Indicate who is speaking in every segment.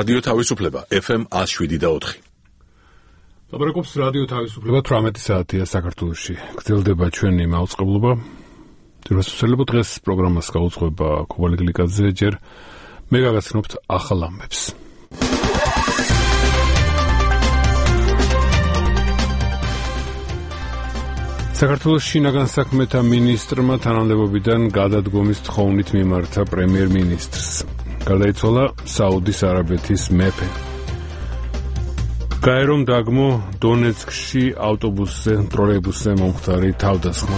Speaker 1: რადიო თავისუფლება FM 107.4.
Speaker 2: ლაპარაკობს რადიო თავისუფლება 18 საათია საქართველოში. გრძელდება ჩვენი მაუწყებლობა. თვითონ დღეს პროგრამას გაუძღვება ქობალი გლიკაძე, ჯერ მე გაგაცნობთ ახალ ამბებს. საქართველოს შინაგან საქმეთა მინისტრმა თანამდებობიდან გადადგომის თხოვნით მიმართა პრემიერ-მინისტრს. გარდაიცვალა საუდის არაბეთის მეფე. გაერომ დაგმო დონეცკში ავტობუსზე, ტროლეიბუსზე მომხდარი თავდასხმა.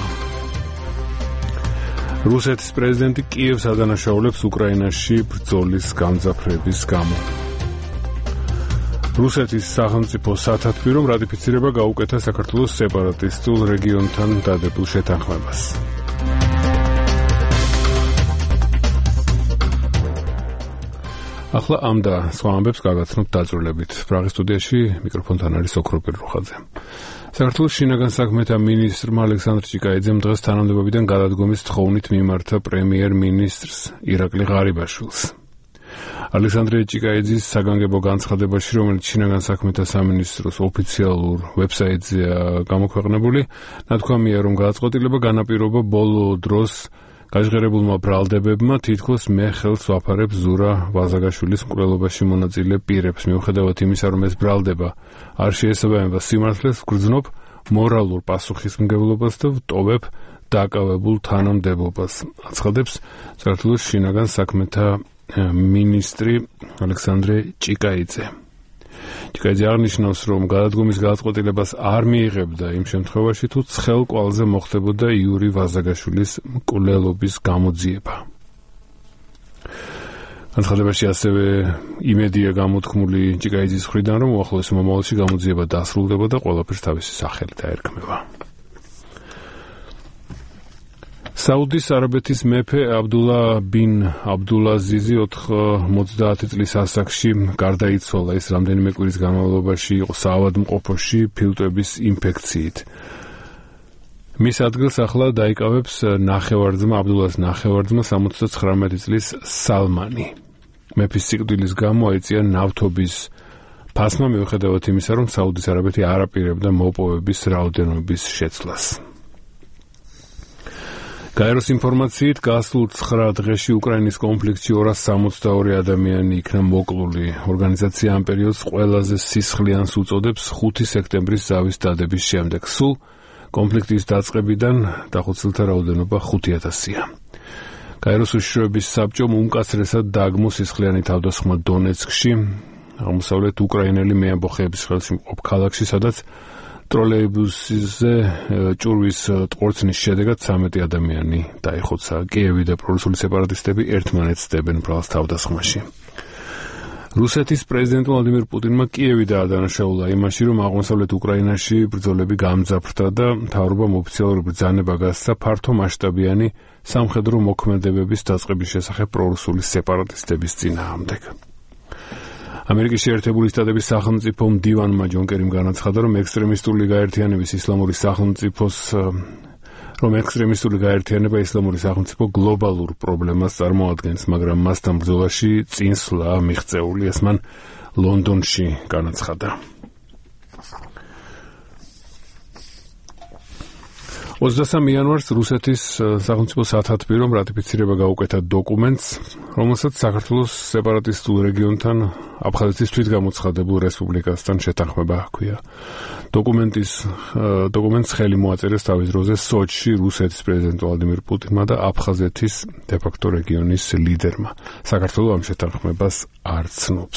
Speaker 2: რუსეთის პრეზიდენტი კიევს ადანაშაულებს უკრაინაში ბრძოლის გამძაფრების გამო. რუსეთის სახელმწიფო სათათბირომ რატიფიცირება გაუკეთა საქართველოს სეპარატისტულ რეგიონთან დადებულ შეთანხმებას. ახლა ამ და სხვა ამბებს გაგაცნობთ დაწვრილებით. პრაღის სტუდიაში მიკროფონთან არის ოქროპირ რუხაძე. საქართველოს შინაგან საქმეთა მინისტრმა ალექსანდრე ჭიკაიძემ დღეს თანამდებობიდან გადადგომის თხოვნით მიმართა პრემიერ-მინისტრს ირაკლი ღარიბაშვილს. ალექსანდრე ჭიკაიძის საგანგებო განცხადებაში, რომელიც შინაგან საქმეთა სამინისტროს ოფიციალურ ვებსაიტზეა გამოქვეყნებული, ნათქვამია, რომ გადაწყვეტილება განაპირობა ბოლო დროს გაჟღერებულმა ბრალდებებმა, თითქოს მე ხელს ვაფარებ ზურა ვაზაგაშვილის მკვლელობაში მონაწილე პირებს. მიუხედავად იმისა, რომ ეს ბრალდება არ შეესაბამება სიმართლეს, ვგრძნობ მორალურ პასუხისმგებლობას და ვტოვებ დაკავებულ თანამდებობას. აცხადებს საქართველოს შინაგან საქმეთა მინისტრი ალექსანდრე ჭიკაიძე. ჭიკაიძე აღნიშნავს, რომ გადადგომის გადაწყვეტილებას არ მიიღებდა იმ შემთხვევაში, თუ ცხელ კვალზე მოხდებოდა იური ვაზაგაშვილის მკვლელობის გამოძიება. განცხადებაში ასევე იმედია გამოთქმული ჭიკაიძის მხრიდან, რომ უახლოეს მომავალში გამოძიება დასრულდება და ყველაფერს თავისი სახელით აერქმევა. საუდის არაბეთის მეფე აბდულა ბინ აბდულაზიზი 90 წლის ასაკში გარდაიცვალა. ის რამდენიმე კვირის განმავლობაში იყო საავადმყოფოში ფილტვების ინფექციით. მის ადგილს ახლა დაიკავებს ნახევარძმა აბდულას ნახევარძმა 79 წლის სალმანი. მეფის სიკვდილის გამო აიწია ნავთობის ფასმა, მიუხედავად იმისა, რომ საუდის არაბეთი არ აპირებდა მოპოვების რაოდენობის შეცვლას. გაეროს ინფორმაციით გასულ 9 დღეში უკრაინის კონფლიქტში 262 ადამიანი იქნა მოკლული. ორგანიზაცია ამ პერიოდს ყველაზე სისხლიანს უწოდებს 5 სექტემბრის ზავის დადების შემდეგ. სულ კონფლიქტის დაწყებიდან დახოცილთა რაოდენობა 5000-ია. გაეროს უშიშროების საბჭომ უმკაცრესად დაგმო სისხლიანი თავდასხმა დონეცკში, აღმოსავლეთ უკრაინელი მეამბოხეების ხელში მყოფ ქალაქში, სადაც ტროლეიბუსზე ჭურვის ტყორცნის შედეგად 13 ადამიანი დაიხოცა. კიევი და პრორუსული სეპარატისტები ერთმანეთს დებენ ბრალს თავდასხმაში. რუსეთის პრეზიდენტ ვლადიმირ პუტინმა კიევი დაადანაშაულა იმაში, რომ აღმოსავლეთ უკრაინაში ბრძოლები გამძაფრდა და მთავრობამ ოფიციალური ბრძანება გასცა ფართო მასშტაბიანი სამხედრო მოქმედებების დაწყების შესახებ პრორუსული სეპარატისტების წინააღმდეგ. ამერიკის შეერთებული შტატების სახელმწიფო მდივანმა ჯონ კერიმ განაცხადა, რომ ექსტრემისტული გაერთიანება ისლამური სახელმწიფო გლობალურ პრობლემას წარმოადგენს, მაგრამ მასთან ბრძოლაში წინსვლა მიღწეული. ეს მან ლონდონში განაცხადა. 23 იანვარს რუსეთის სახელმწიფო სათათბირომ რატიფიცირება გაუკეთა დოკუმენტს, რომელსაც საქართველოს სეპარატისტულ რეგიონთან აფხაზეთის თვითგამოცხადებულ რესპუბლიკასთან შეთანხმება ჰქვია. დოკუმენტს ხელი მოაწერეს თავის დროზე სოჩში რუსეთის პრეზიდენტ ვლადიმირ პუტინმა და აფხაზეთის დე-ფაქტო რეგიონის ლიდერმა. საქართველო ამ შეთანხმებას არ ცნობს.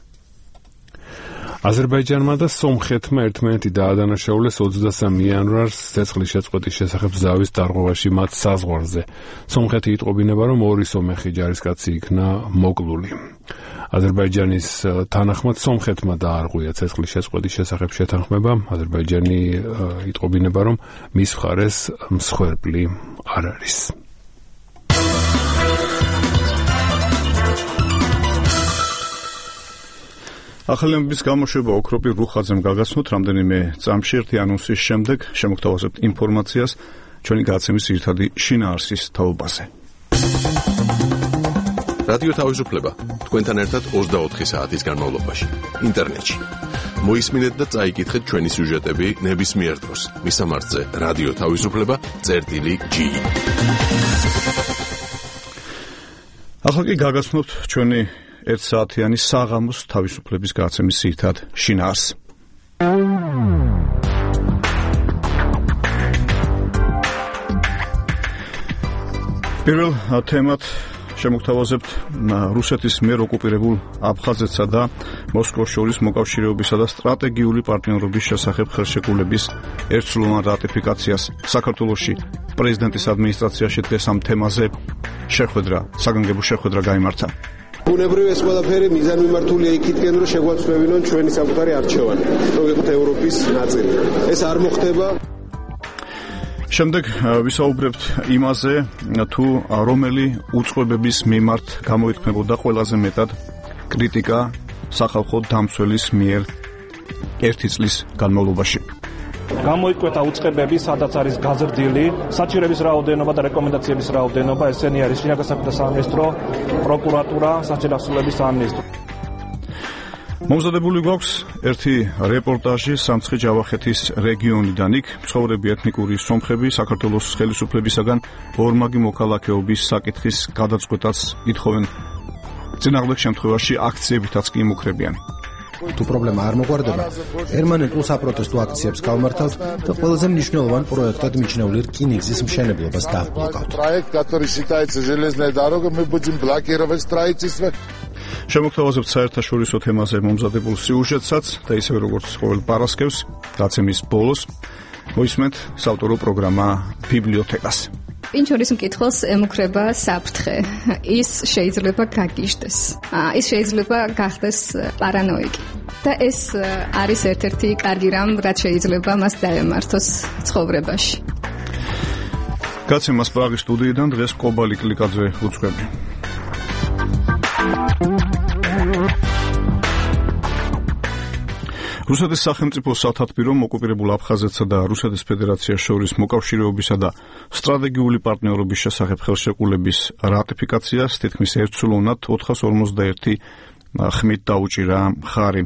Speaker 2: აზერბაიჯანმა და სომხეთმა ერთმანეთი დაადანაშაულეს 23 იანვარს ცეცხლის შეწყვეტის შესახებ ზავის დარღვევაში მათ საზღვარზე. სომხეთი იტყობინება, რომ 2 სომეხი ჯარისკაცი იქნა მოკლული. აზერბაიჯანის თანახმად სომხეთმა დაარღვია ცეცხლის შეწყვეტის შესახებ შეთანხმება. აზერბაიჯანი იტყობინება, რომ მის მხარეს მსხვერპლი არ არის.
Speaker 3: ახალი ამბების გამოშვება ოქროპირ რუხაძემ გაგაცნოთ რამდენიმე წამში ერთი ანონსის შემდეგ შემოგთავაზებთ ინფორმაციას ჩვენი გადაცემის ძირითადი შინაარსის თაობაზე.
Speaker 1: რადიო თავისუფლება თქვენთან ერთად 24 საათის განმავლობაში ინტერნეტში. მოისმინეთ და წაიკითხეთ ჩვენი სიუჟეტები ნებისმიერ დროს. მისამართზე რადიო თავისუფლება.ge.
Speaker 3: ახლა კი გაგაცნობთ ჩვენი 1 საათიანი საღამოს თავისუფლების გადაცემის ძირითად შინაარსს. პირველ თემად შემოგთავაზებთ რუსეთის მიერ ოკუპირებულ აფხაზეთსა და მოსკოვს შორის მოკავშირეობისა და სტრატეგიული პარტნიორობის შესახებ ხელშეკრულების ერთსულოვან რატიფიკაციას. საქართველოში პრეზიდენტის ადმინისტრაციაში დღეს ამ თემაზე საგანგებო შეხვედრა გაიმართა.
Speaker 4: ბუნებრივ ეს ყველაფერი მიზანმიმართულია იქითკენ, რომ შეგვაცვლებინონ ჩვენი საკუთარი არჩევანი, რომ ვიყოთ ევროპის ნაწილი. ეს არ მოხდება.
Speaker 3: შემდეგ ვისაუბრებთ იმაზე, თუ რომელი უწყებების მიმართ გამოიქმნებოდა ყველაზე მეტად კრიტიკა სახალხო დამცველის მიერ 1 წლის განმავლობაში.
Speaker 5: გამოიკვეთა უწყებები, სადაც არის გაზრდილი საჭიროების რაოდენობა და რეკომენდაციების რაოდენობა, ესენი არის შინაგან საქმეთა სამინისტრო, პროკურატურა, საჭირო ასულების სამინისტრო. მომზადებული გვაქვს ერთი რეპორტაჟი სამცხე-ჯავახეთის რეგიონიდან. იქ მცხოვრები ეთნიკური სომხები საქართველოს ხელისუფლებისაგან ორმაგი მოქალაქეობის საკითხის გადაწყვეტას ითხოვენ. წინააღმდეგ შემთხვევაში აქციებითაც კი იმუქრებიან.
Speaker 6: თუ პრობლემა არ მოგვარდება, პერმანენტულ საპროტესტო აქციებს გავმართავთ და ყველაზე მნიშვნელოვან პროექტად მიჩნეული რკინიგზის მშენებლობას დავბლოკავთ.
Speaker 7: Проект, который считается железной дорогой, мы будем блокировать строительство.
Speaker 3: შემოგთავაზებთ საერთაშორისო თემაზე მომზადებულ სიუჟეტსაც და ისევე როგორც ყოველ პარასკევს, დაცემის ბოლოს მოისმენთ საავტორო პროგრამა ბიბლიოთეკას.
Speaker 8: Პინჩორის მკითხველს ემუქრება საფრთხე. ის შეიძლება გაგიჟდეს. ის შეიძლება გახდეს პარანოიკი. და ეს არის ერთ-ერთი კარგი რამ, რაც შეიძლება მას დაემართოს ცხოვრებაში.
Speaker 3: გაცემას პრაღის სტუდიიდან დღეს კობალი კლიკაძე უძღვები. რუსეთის სახელმწიფო სათათბირო ოკუპირებულ აფხაზეთსა და რუსეთის ფედერაციას შორის მოკავშირეობისა და სტრატეგიული პარტნიორობის შესახებ ხელშეკრულების რატიფიკაციას თითქმის ერთსულოვნად 451 ხმით დაუჭირა მხარი.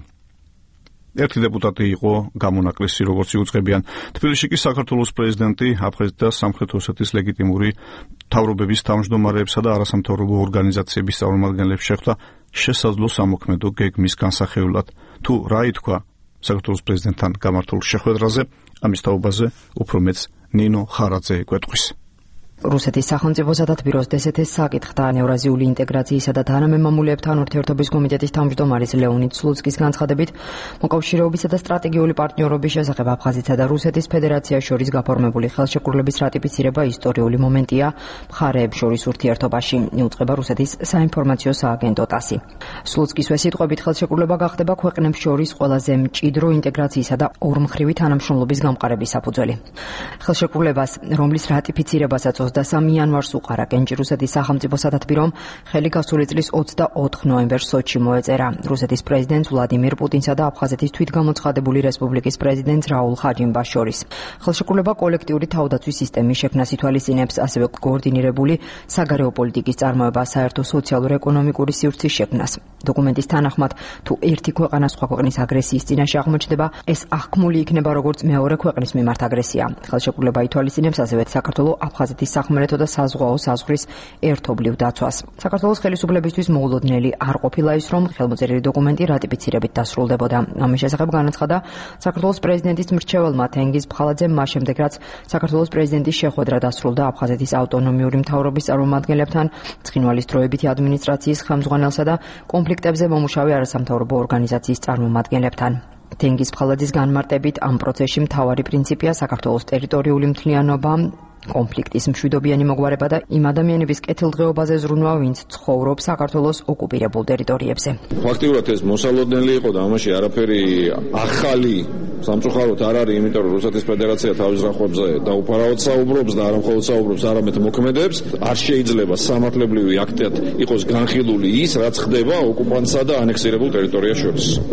Speaker 3: ერთი დეპუტატი იყო გამონაკლისი, როგორც იუწყებიან. თბილისში კი საქართველოს პრეზიდენტი აფხაზეთის და სამხრეთ ოსეთის ლეგიტიმური მთავრობების თავმჯდომარეებსა და არასამთავრობო ორგანიზაციების წარმომადგენლებს შეხვდა შესაძლო სამოქმედო გეგმის განსახილველად. თუ რა ითქვა საქართველოს პრეზიდენტთან გამართულ შეხვედრაზე, ამის თაობაზე უფრო მეც ნინო ხარაძე გვეტყვის.
Speaker 9: რუსეთის სახელმწიფო სათათბიროს დსთ-ს საკითხთა ევრაზიული ინტეგრაციისა და თანამემამულეებთან ურთიერთობის კომიტეტის თავმჯდომარის ლეონიდ სლუცკის განცხადებით, მოკავშირეობისა და სტრატეგიული პარტნიორობის შესახებ აფხაზეთსა და რუსეთის ფედერაციას შორის გაფორმებული ხელშეკრულების რატიფიცირება ისტორიული მომენტია მხარეებს შორის ურთიერთობაში, იუწყება რუსეთის საინფორმაციო სააგენტო ტასი. სლუცკისვე სიტყვებით ხელშეკრულება გახდება ქვეყნებს შორის ყველაზე მჭიდრო ინტეგრაციისა და ორმხრივი თანამშრომლობის გამყარების საფუძველი. ხელშეკრულებას, რომლის რატიფიცირებასაც 23 იანვარს უყარა კენჭი რუსეთის სახელმწიფო სათათბირომ, ხელი გასული წლის 24 ნოემბერს სოჩში მოეწერა რუსეთის პრეზიდენტს ვლადიმირ პუტინსა და აფხაზეთის თვითგამოცხადებული რესპუბლიკის პრეზიდენტს რაულ ხაჯიმბას შორის. ხელშეკრულება კოლექტიური თავდაცვის სისტემის შექმნას ითვალისწინებს, ასევე კოორდინირებული საგარეო პოლიტიკის წარმოება, საერთო სოციალურ-ეკონომიკური სივრცის შექმნას. დოკუმენტის თანახმად, თუ ერთი ქვეყანა სხვა ქვეყნის აგრესიის წინაშე აღმოჩნდება, ეს აღქმული იქნება როგორც მეორე ქვეყნის მიმართ აგრესია. ხელშეკრულება ითვალისწინებს ასევე საქართველოს აფხაზეთის სახმელეთო და საზღვაო საზღვრის ერთობლივ დაცვას. საქართველოს ხელისუფლებისთვის მოულოდნელი არ ყოფილა ის, რომ ხელმოწერილი დოკუმენტი რატიფიცირებით დასრულდებოდა. ამის შესახებ განაცხადა საქართველოს პრეზიდენტის მრჩეველმა თენგიზ ბხალაძემ მას შემდეგ, რაც საქართველოს პრეზიდენტის შეხვედრა დასრულდა აფხაზეთის ავტონომიური მთავრობის წარმომადგენლებთან, ცხინვალის დროებითი ადმინისტრაციის ხელმძღვანელსა და კონფლიქტებზე მომუშავე არასამთავრობო ორგანიზაციის წარმომადგენლებთან. თენგიზ ბხალაძის განმარტებით, ამ პროცესში მთავარი პრინციპია საქართველოს ტერიტორიული მთლიანობა, კონფლიქტის მშვიდობიანი მოგვარება და იმ ადამიანების კეთილდღეობაზე ზრუნვა, ვინც ცხოვრობს საქართველოს ოკუპირებულ ტერიტორიებზე.
Speaker 10: ფაქტიურად ეს მოსალოდნელი იყო და ამაში არაფერი ახალი სამწუხაროდ არ არის, იმიტომ რომ რუსეთის ფედერაცია თავის რახვებზე დაუფარავად საუბრობს და არა მხოლოდ საუბრობს, არამედ მოქმედებს. არ შეიძლება სამართლებრივი აქტად იყოს განხილული ის, რაც ხდება ოკუპანტსა და ანექსირებულ ტერიტორიას შორის.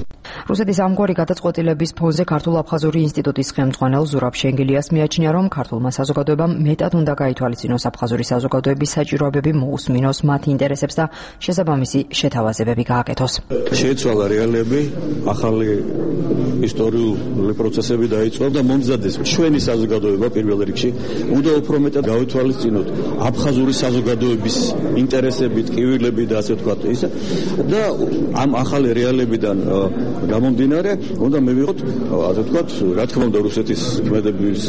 Speaker 9: რუსეთის ამგვარი გადაწყვეტილების ფონზე ქართულ-აფხაზური ინსტიტუტის ხელმძღვანელ ზურაბ შენგელიას მიაჩნია, რომ ქართულმა საზოგადოებამ მეტად უნდა გაითვალისწინოს აფხაზური საზოგადოების საჭიროებები, მოусმინოს მათ ინტერესებს და შესაბამისი შეთავაზებები გააკეთოს.
Speaker 11: შეიცვალა რეალები, ახალი ისტორიული პროცესები დაიწყო და მომზადეს ჩვენი საზოგადოება პირველ რიგში უნდა უფრო მეტად გავითვალისწინოთ აფხაზური საზოგადოების ინტერესები, ტკივილები და ასე ვთქვათ ისე და ამ ახალი რეალებიდან გამომდინარე უნდა მივიღოთ ასე ვთქვათ რა თქმა უნდა რუსეთის ქმედების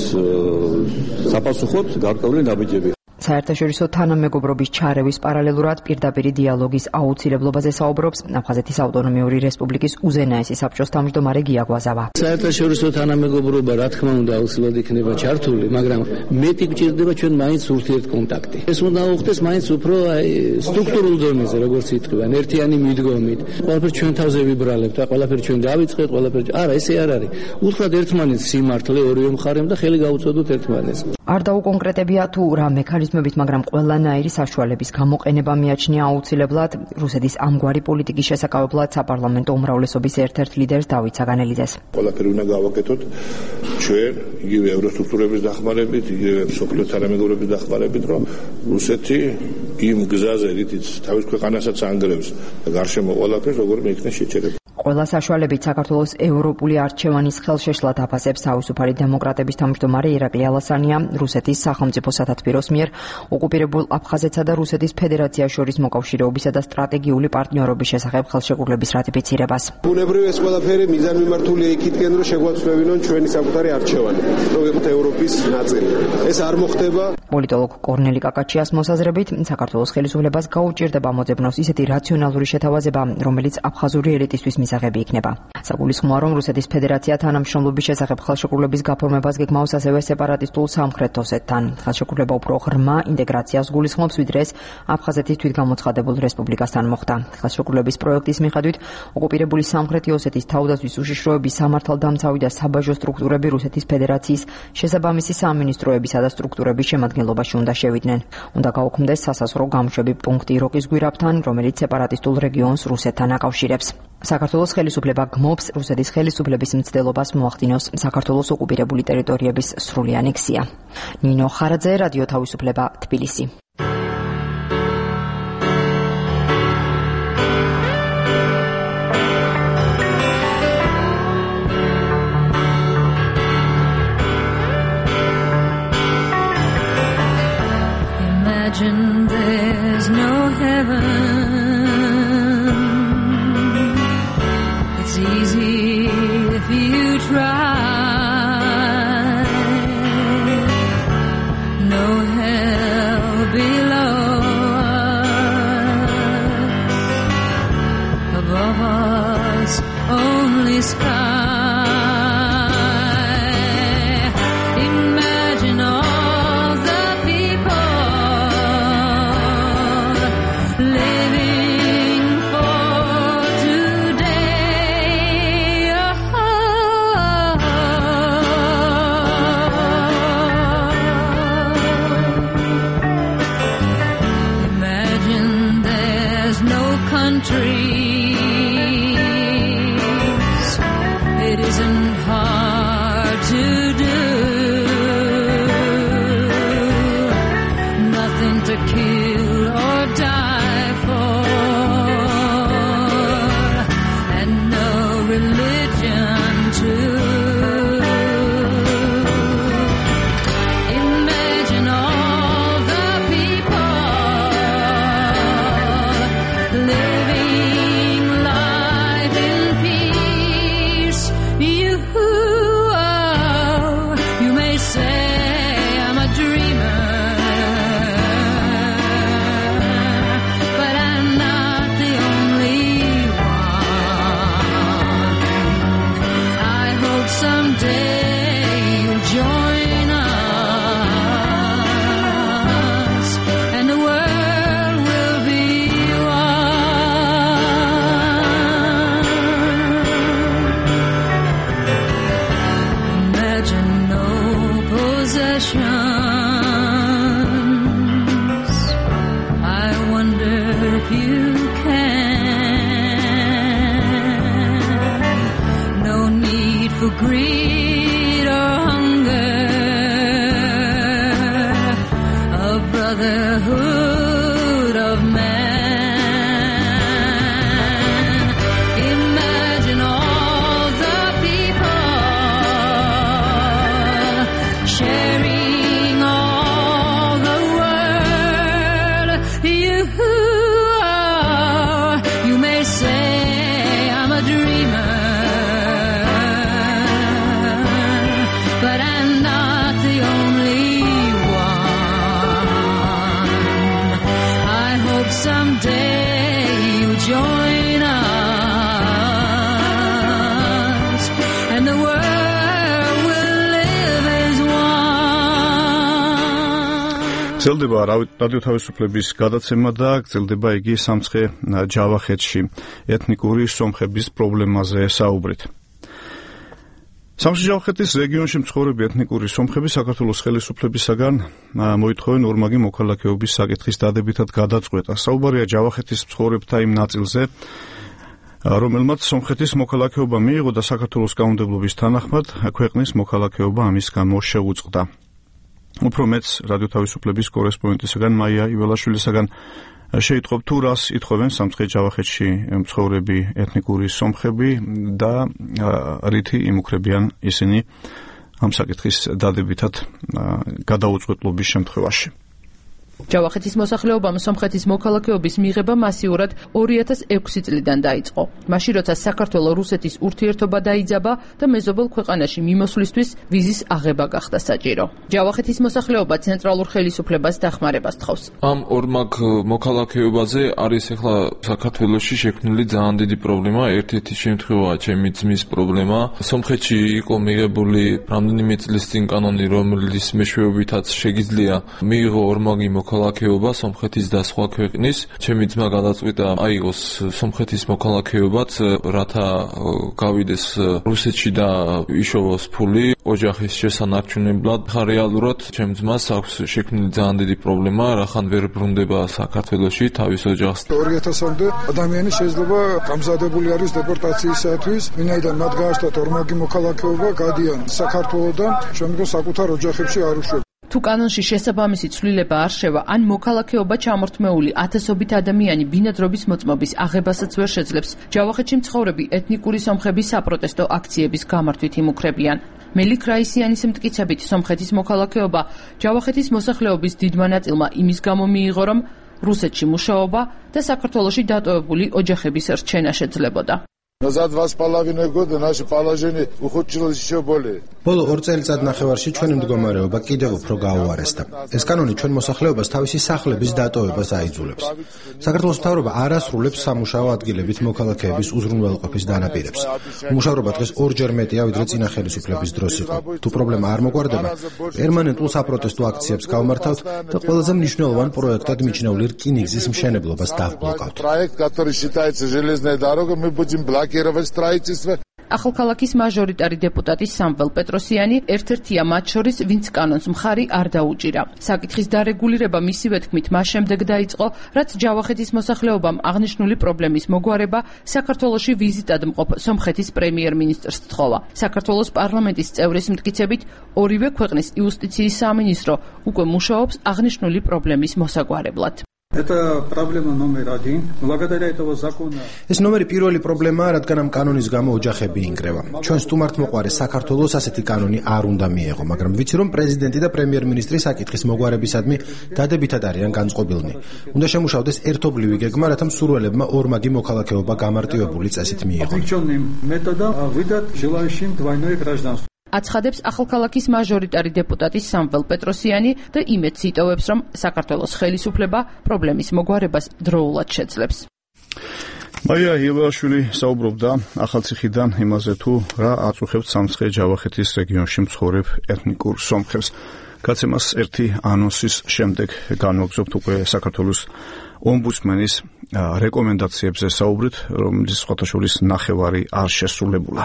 Speaker 11: საპასუხოდ გარკვეული ნაბიჯები.
Speaker 9: საერთაშორისო თანამეგობრობის ჩარევის პარალელურად პირდაპირი დიალოგის აუცილებლობაზე საუბრობს აფხაზეთის ავტონომიური რესპუბლიკის უზენაესი საბჭოს თავმჯდომარე გია გვაზავა.
Speaker 12: საერთაშორისო თანამეგობრობა რა თქმა უნდა აუცილებლად იქნება ჩართული, მაგრამ მეტი გვჭირდება ჩვენ მაინც ურთიერთკონტაქტი. ეს უნდა მოხდეს მაინც უფრო სტრუქტურულ დონეზე, როგორც ითქვიან, ერთიანი მიდგომით. ყველაფერს ჩვენ თავზე ვიბრალებთ და ყველაფერს ჩვენ დავიწყეთ, ყველაფერს არა, ესე არ არის. უთხრათ ერთმანეთს სიმართლე ორივე მხარემ და ხელი გავუწოდოთ ერთმანეთს.
Speaker 9: არ დაუკონკრეტებია თუ რა მექანიზმებით, მაგრამ ყველანაირი საშუალების გამოყენება მიაჩნია აუცილებლად. რუსეთის ამგვარი პოლიტიკის შესაკავებლად საპარლამენტო უმრავლესობის ერთ-ერთ ლიდერს დავით საგანელიძეს.
Speaker 7: ყველაფერი უნდა გავაკეთოთ ჩვენ, იგივე ევროსტრუქტურების დახმარებით, იგივე მსოფლიო თანამეგობრობის დახმარებით, რომ რუსეთი იმ გზაზე, რითიც თავის ქვეყანასაც ანგრევს და გარშემო ყველაფერს როგორ მიიქნეს შეჩერება.
Speaker 9: ყველა საშუალებით საქართველოს ევროპული არჩევანის ხელშეშლად აფასებს თავისუფალი დემოკრატების თავმჯდომარე ირაკლი ალასანია რუსეთის სახელმწიფო სათათბიროს მიერ ოკუპირებულ აფხაზეთსა და რუსეთის ფედერაციას შორის მოკავშირეობისა და სტრატეგიული პარტნიორობის შესახებ ხელშეკრულების რატიფიცირებას.
Speaker 4: ბუნებრივ ეს ყველაფერი მიზანმიმართულია იქითკენ, რომ შეგვაცვლებინონ ჩვენი საკუთარი არჩევანი, რომ ვიყოთ ევროპის ნაწილი. ეს არ მოხდება.
Speaker 9: პოლიტოლოგ კორნელი კაკაჩიას მოსაზრებით, საქართველოს ხელისუფლებას გაუჭირდება მოძებნოს ისეთი რაციონალური შეთავაზება, რომელიც აფხაზური ელიტისთვის მისაღები იქნება. საგულისხმოა, რომ რუსეთის ფედერაცია თანამშრომლობის შესახებ ხელშეკრულების გაფორმებას გეგმავს ასევე სეპარატისტულ სამხრეთ ოსეთთან. ხელშეკრულება უფრო ღრმა ინტეგრაციას გულისხმობს, ვიდრე ეს აფხაზეთის თვითგამოცხადებულ რესპუბლიკასთან მოხდა. ხელშეკრულების პროექტის მიხედვით, ოკუპირებული სამხრეთი ოსეთის თავდაცვის უშიშროების სამართალდამცავი და საბაჟო სტრუქტურები რუსეთის ფედერაციის შესაბამისი სამინისტროებისა და სტრუქტურების შემადგენლობაში უნდა შევიდნენ. უნდა გაუქმდეს სასაზღვრო გამშვები პუნქტი როკის გვირაბთან, რომელიც სეპარატისტულ რეგიონს რუსეთთან აკავშირებს. საქართველოს ხელისუფლება გმობს რუსეთის ხელისუფლების მცდელობას მოახდინოს საქართველოს ოკუპირებული ტერიტორიების სრული ანექსია. ნინო ხარაძე, რადიო თავისუფლება, თბილისი.
Speaker 13: Imagine there's no heaven. It's easy if you try. No hell below us. Above us, only sky. Imagine all the people living for today. Imagine there's no countries. It isn't hard to do. Nothing to kill or die for, and no religion too. Imagine all the people living life in peace. You may say I'm a dreamer, but I'm not the only one. I hope someday you'll join us, and the world will be one. Imagine no possessions. I wonder if you can. for greed or hunger, a brotherhood of man. Imagine all the people sharing all the world. You may say I'm a dreamer, but I'm not the only one. I hope someday you'll join us, and the world will live as one.
Speaker 3: გრძელდება რადიო თავისუფლების გადაცემა და გრძელდება იგი სამცხე ჯავახეთში ეთნიკური სომხების პრობლემაზე საუბრით. სამცხე ჯავახეთის რეგიონში მცხოვრები ეთნიკური სომხები საქართველოს ხელისუფლებისაგან მოითხოვენ ორმაგი მოქალაქეობის საკითხის დადებითად გადაწყვეტა. საუბარია ჯავახეთის მცხოვრებთა იმ ნაწილზე, რომელმაც სომხეთის მოქალაქეობა მიიღო და საქართველოს კანონმდებლობის თანახმად ქვეყნის მოქალაქეობა ამის გამო შეუწყდა. უფრო მეც რადიო თავისუფლების კორესპონდენტისგან მაია იველაშვილისგან შეიტყობ თუ რას ითხოვენ სამცხე ჯავახეთში მცხოვრები ეთნიკური სომხები და რითი იმუქრებიან ისინი ამ საკითხის დადებითად გადაუწყვეტლობის შემთხვევაში.
Speaker 14: ჯავახეთის მოსახლეობამ სომხეთის მოქალაქეობის მიღება მასიურად 2006 წლიდან დაიწყო. მაშინ როცა საქართველოს რუსეთის ურთიერთობა დაიძაბა და მეზობელ ქვეყანაში მიმოსვლისთვის ვიზის აღება გახდა საჭირო. ჯავახეთის მოსახლეობა ცენტრალურ ხელისუფლებას დახმარებას თხოვს.
Speaker 10: ამ ორმაგ მოქალაქეობაზე არის ახლა საქართველოში შექმნილი ძალიან დიდი პრობლემა. ერთ-ერთი შემთხვევაა ჩემი ძმის პრობლემა. სომხეთში იყო მიღებული რამდენიმე წლის წინ კანონი, რომლის მეშვეობითაც შეგიძლია მიიღო ორმაგი მოქალაქეობა სომხეთის და სხვა ქვეყნის. ჩემი ძმა გადაწყვიტა აიღოს სომხეთის მოქალაქეობაც, რათა გავიდეს რუსეთში და იშოვოს ფული ოჯახის შესანარჩუნებლად. ხა რეალურად ჩემ ძმას აქვს შექმნილი ძალიან დიდი პრობლემა, რახან ვერ ბრუნდება საქართველოში თავის ოჯახს.
Speaker 15: 2000-მდე ადამიანი შეიძლება გამზადებული არის დეპორტაციისათვის, ვინაიდან მათ გააჩნდათ ორმაგი მოქალაქეობა, გადიან საქართველოდან, შემდგომ საკუთარ ოჯახებში არ უშვებენ.
Speaker 14: თუ კანონში შესაბამისი ცვლილება არ შევა, ან მოქალაქეობა ჩამორთმეული ათასობით ადამიანი ბინადრობის მოწმობის აღებასაც ვერ შეძლებს, ჯავახეთში მცხოვრები ეთნიკური სომხები საპროტესტო აქციების გამართვით იმუქრებიან. მელიქ რაისიანის მტკიცებით, სომხეთის მოქალაქეობა ჯავახეთის მოსახლეობის დიდმა ნაწილმა იმის გამო მიიღო, რომ რუსეთში მუშაობა და საქართველოში დატოვებული ოჯახების რჩენა შეძლებოდა.
Speaker 15: Назад вас половину года наши положение ухудшилось еще более.
Speaker 6: ბოლო 2 წელიწადნახევარში ჩვენი მდგომარეობა კიდევ უფრო გაუარესდა. ეს კანონი ჩვენ მოსახლეობას თავისი სახლების დატოვებას აიძულებს. საქართველოს მთავრობა არ ასრულებს სამუშაო ადგილებით მოქალაქეების უზრუნველყოფის დანაპირებს. მუშაობა დღეს ორჯერ მეტია, ვიდრე წინა ხელისუფლების დროს იყო. თუ პრობლემა არ მოგვარდება, პერმანენტულ საპროტესტო აქციებს გავმართავთ და ყველაზე მნიშვნელოვან პროექტად მიჩნეული რკინიგზის მშენებლობას დავბლოკავთ.
Speaker 15: Проект, который считается железная дорога, мы будем блокировать строительство.
Speaker 14: ახალქალაქის მაჟორიტარი დეპუტატი სამվել პეტროსიანი ერთ-ერთია მათ შორის, ვინც კანონს მხარი არ დაუჭირა. საკითხის დარეგულირება მისივე თქმით მას შემდეგ დაიწყო, რაც ჯავახეთის მოსახლეობამ აღნიშნული პრობლემის მოგვარება საქართველოში ვიზიტად მყოფ სომხეთის პრემიერ-მინისტრს სთხოვა. საქართველოს პარლამენტის წევრის მტკიცებით, ორივე ქვეყნის იუსტიციის სამინისტრო უკვე მუშაობს აღნიშნული პრობლემის მოსაგვარებლად.
Speaker 11: Это проблема номер 1. Благодаря этого закона.
Speaker 6: ეს ნომერი პირველი პრობლემაა, რადგან ამ კანონის გამო ოჯახები ინკრება. ჩვენ სტუმართ მოყარე საქართველოს ასეთი კანონი არ უნდა მიეღო, მაგრამ ვიცი რომ პრეზიდენტი და პრემიერ-მინისტრი საკითხის მოგვარებისადმი დადებითად არიან განწყობილნი. უნდა შემუშავდეს ერთობლივი გეგმა, რათა მსურველებმა ორმაგი მოქალაქეობა გამარტივებული წესით მიიღონ. აცხადებს ახალქალაქის მაჟორიტარი დეპუტატი სამվել პეტროსიანი და იმედს იტოვებს, რომ საქართველოს ხელისუფლება პრობლემის მოგვარებას დროულად შეძლებს.
Speaker 3: მაია იველაშვილი საუბრობდა ახალციხიდან იმაზე თუ რა აწუხებთ სამცხე ჯავახეთის რეგიონში მცხოვრებ ეთნიკურ სომხებს. გაცემას ერთი ანონსის შემდეგ განვაგრძობთ უკვე საქართველოს ომბუდსმენის რეკომენდაციებზე საუბრით, რომლის სხვათა შორის ნახევარი არ შესრულებულა.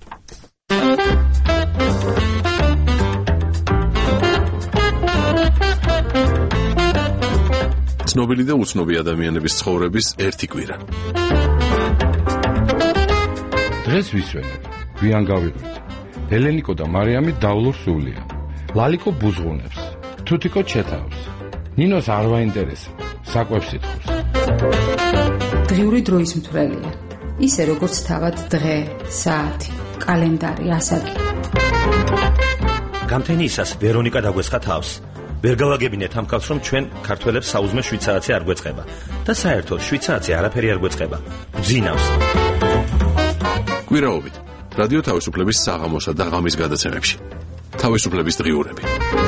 Speaker 1: ცნობილი და უცნობი ადამიანების ცხოვრების ერთი კვირა.
Speaker 16: დღეს ვისვენებ, გვიან გავიღვით. ელენიკო და მარიამი დავლურ სულია. ლალიკო ბუზღუნებს, თუთიკო ჩეთავს. ნინოს არ ვაინტერესებს, საკვებს ითხოვს.
Speaker 17: დღიური დროის მთვრელია. ისე როგორც თავად დღე, საათი, კალენდარი, ასაკი.
Speaker 18: გამთენიისას ვერონიკა დაგვესხა თავს. ვერ გავაგებინეთ ამ კაცს, რომ ჩვენ ქართველებს საუზმე 7 საათი არ გვეწყება და საერთოდ 7 საათი არაფერი არ გვეწყება. გძინავს.
Speaker 1: კვირაობით რადიო თავისუფლების საღამოსა და ღამის გადაცემებში. თავისუფლების დღიურები.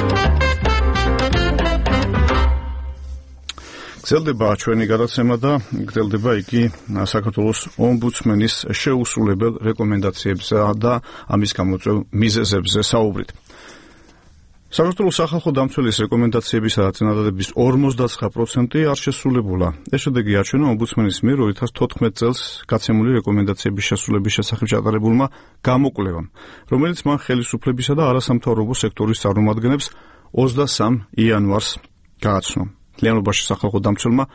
Speaker 3: გრძელდება ჩვენი გადაცემა და გრძელდება იგი საქართველოს ომბუდსმენის შეუსრულებელ რეკომენდაციებზე და ამის გამოწვევ მიზეზებზე საუბრით. საქართველოს სახალხო დამცველის რეკომენდაციებისა და წინადადების 59% არ შესრულებულა. ეს შედეგი აჩვენა ომბუდსმენის მიერ 2014 წელს გაცემული რეკომენდაციების შესრულების შესახებ ჩატარებულმა გამოკვლევამ, რომელიც მან ხელისუფლებისა და არასამთავრობო სექტორის წარმომადგენლებს 23 იანვარს გააცნო. ლიანობაში სახალხო დამცველმა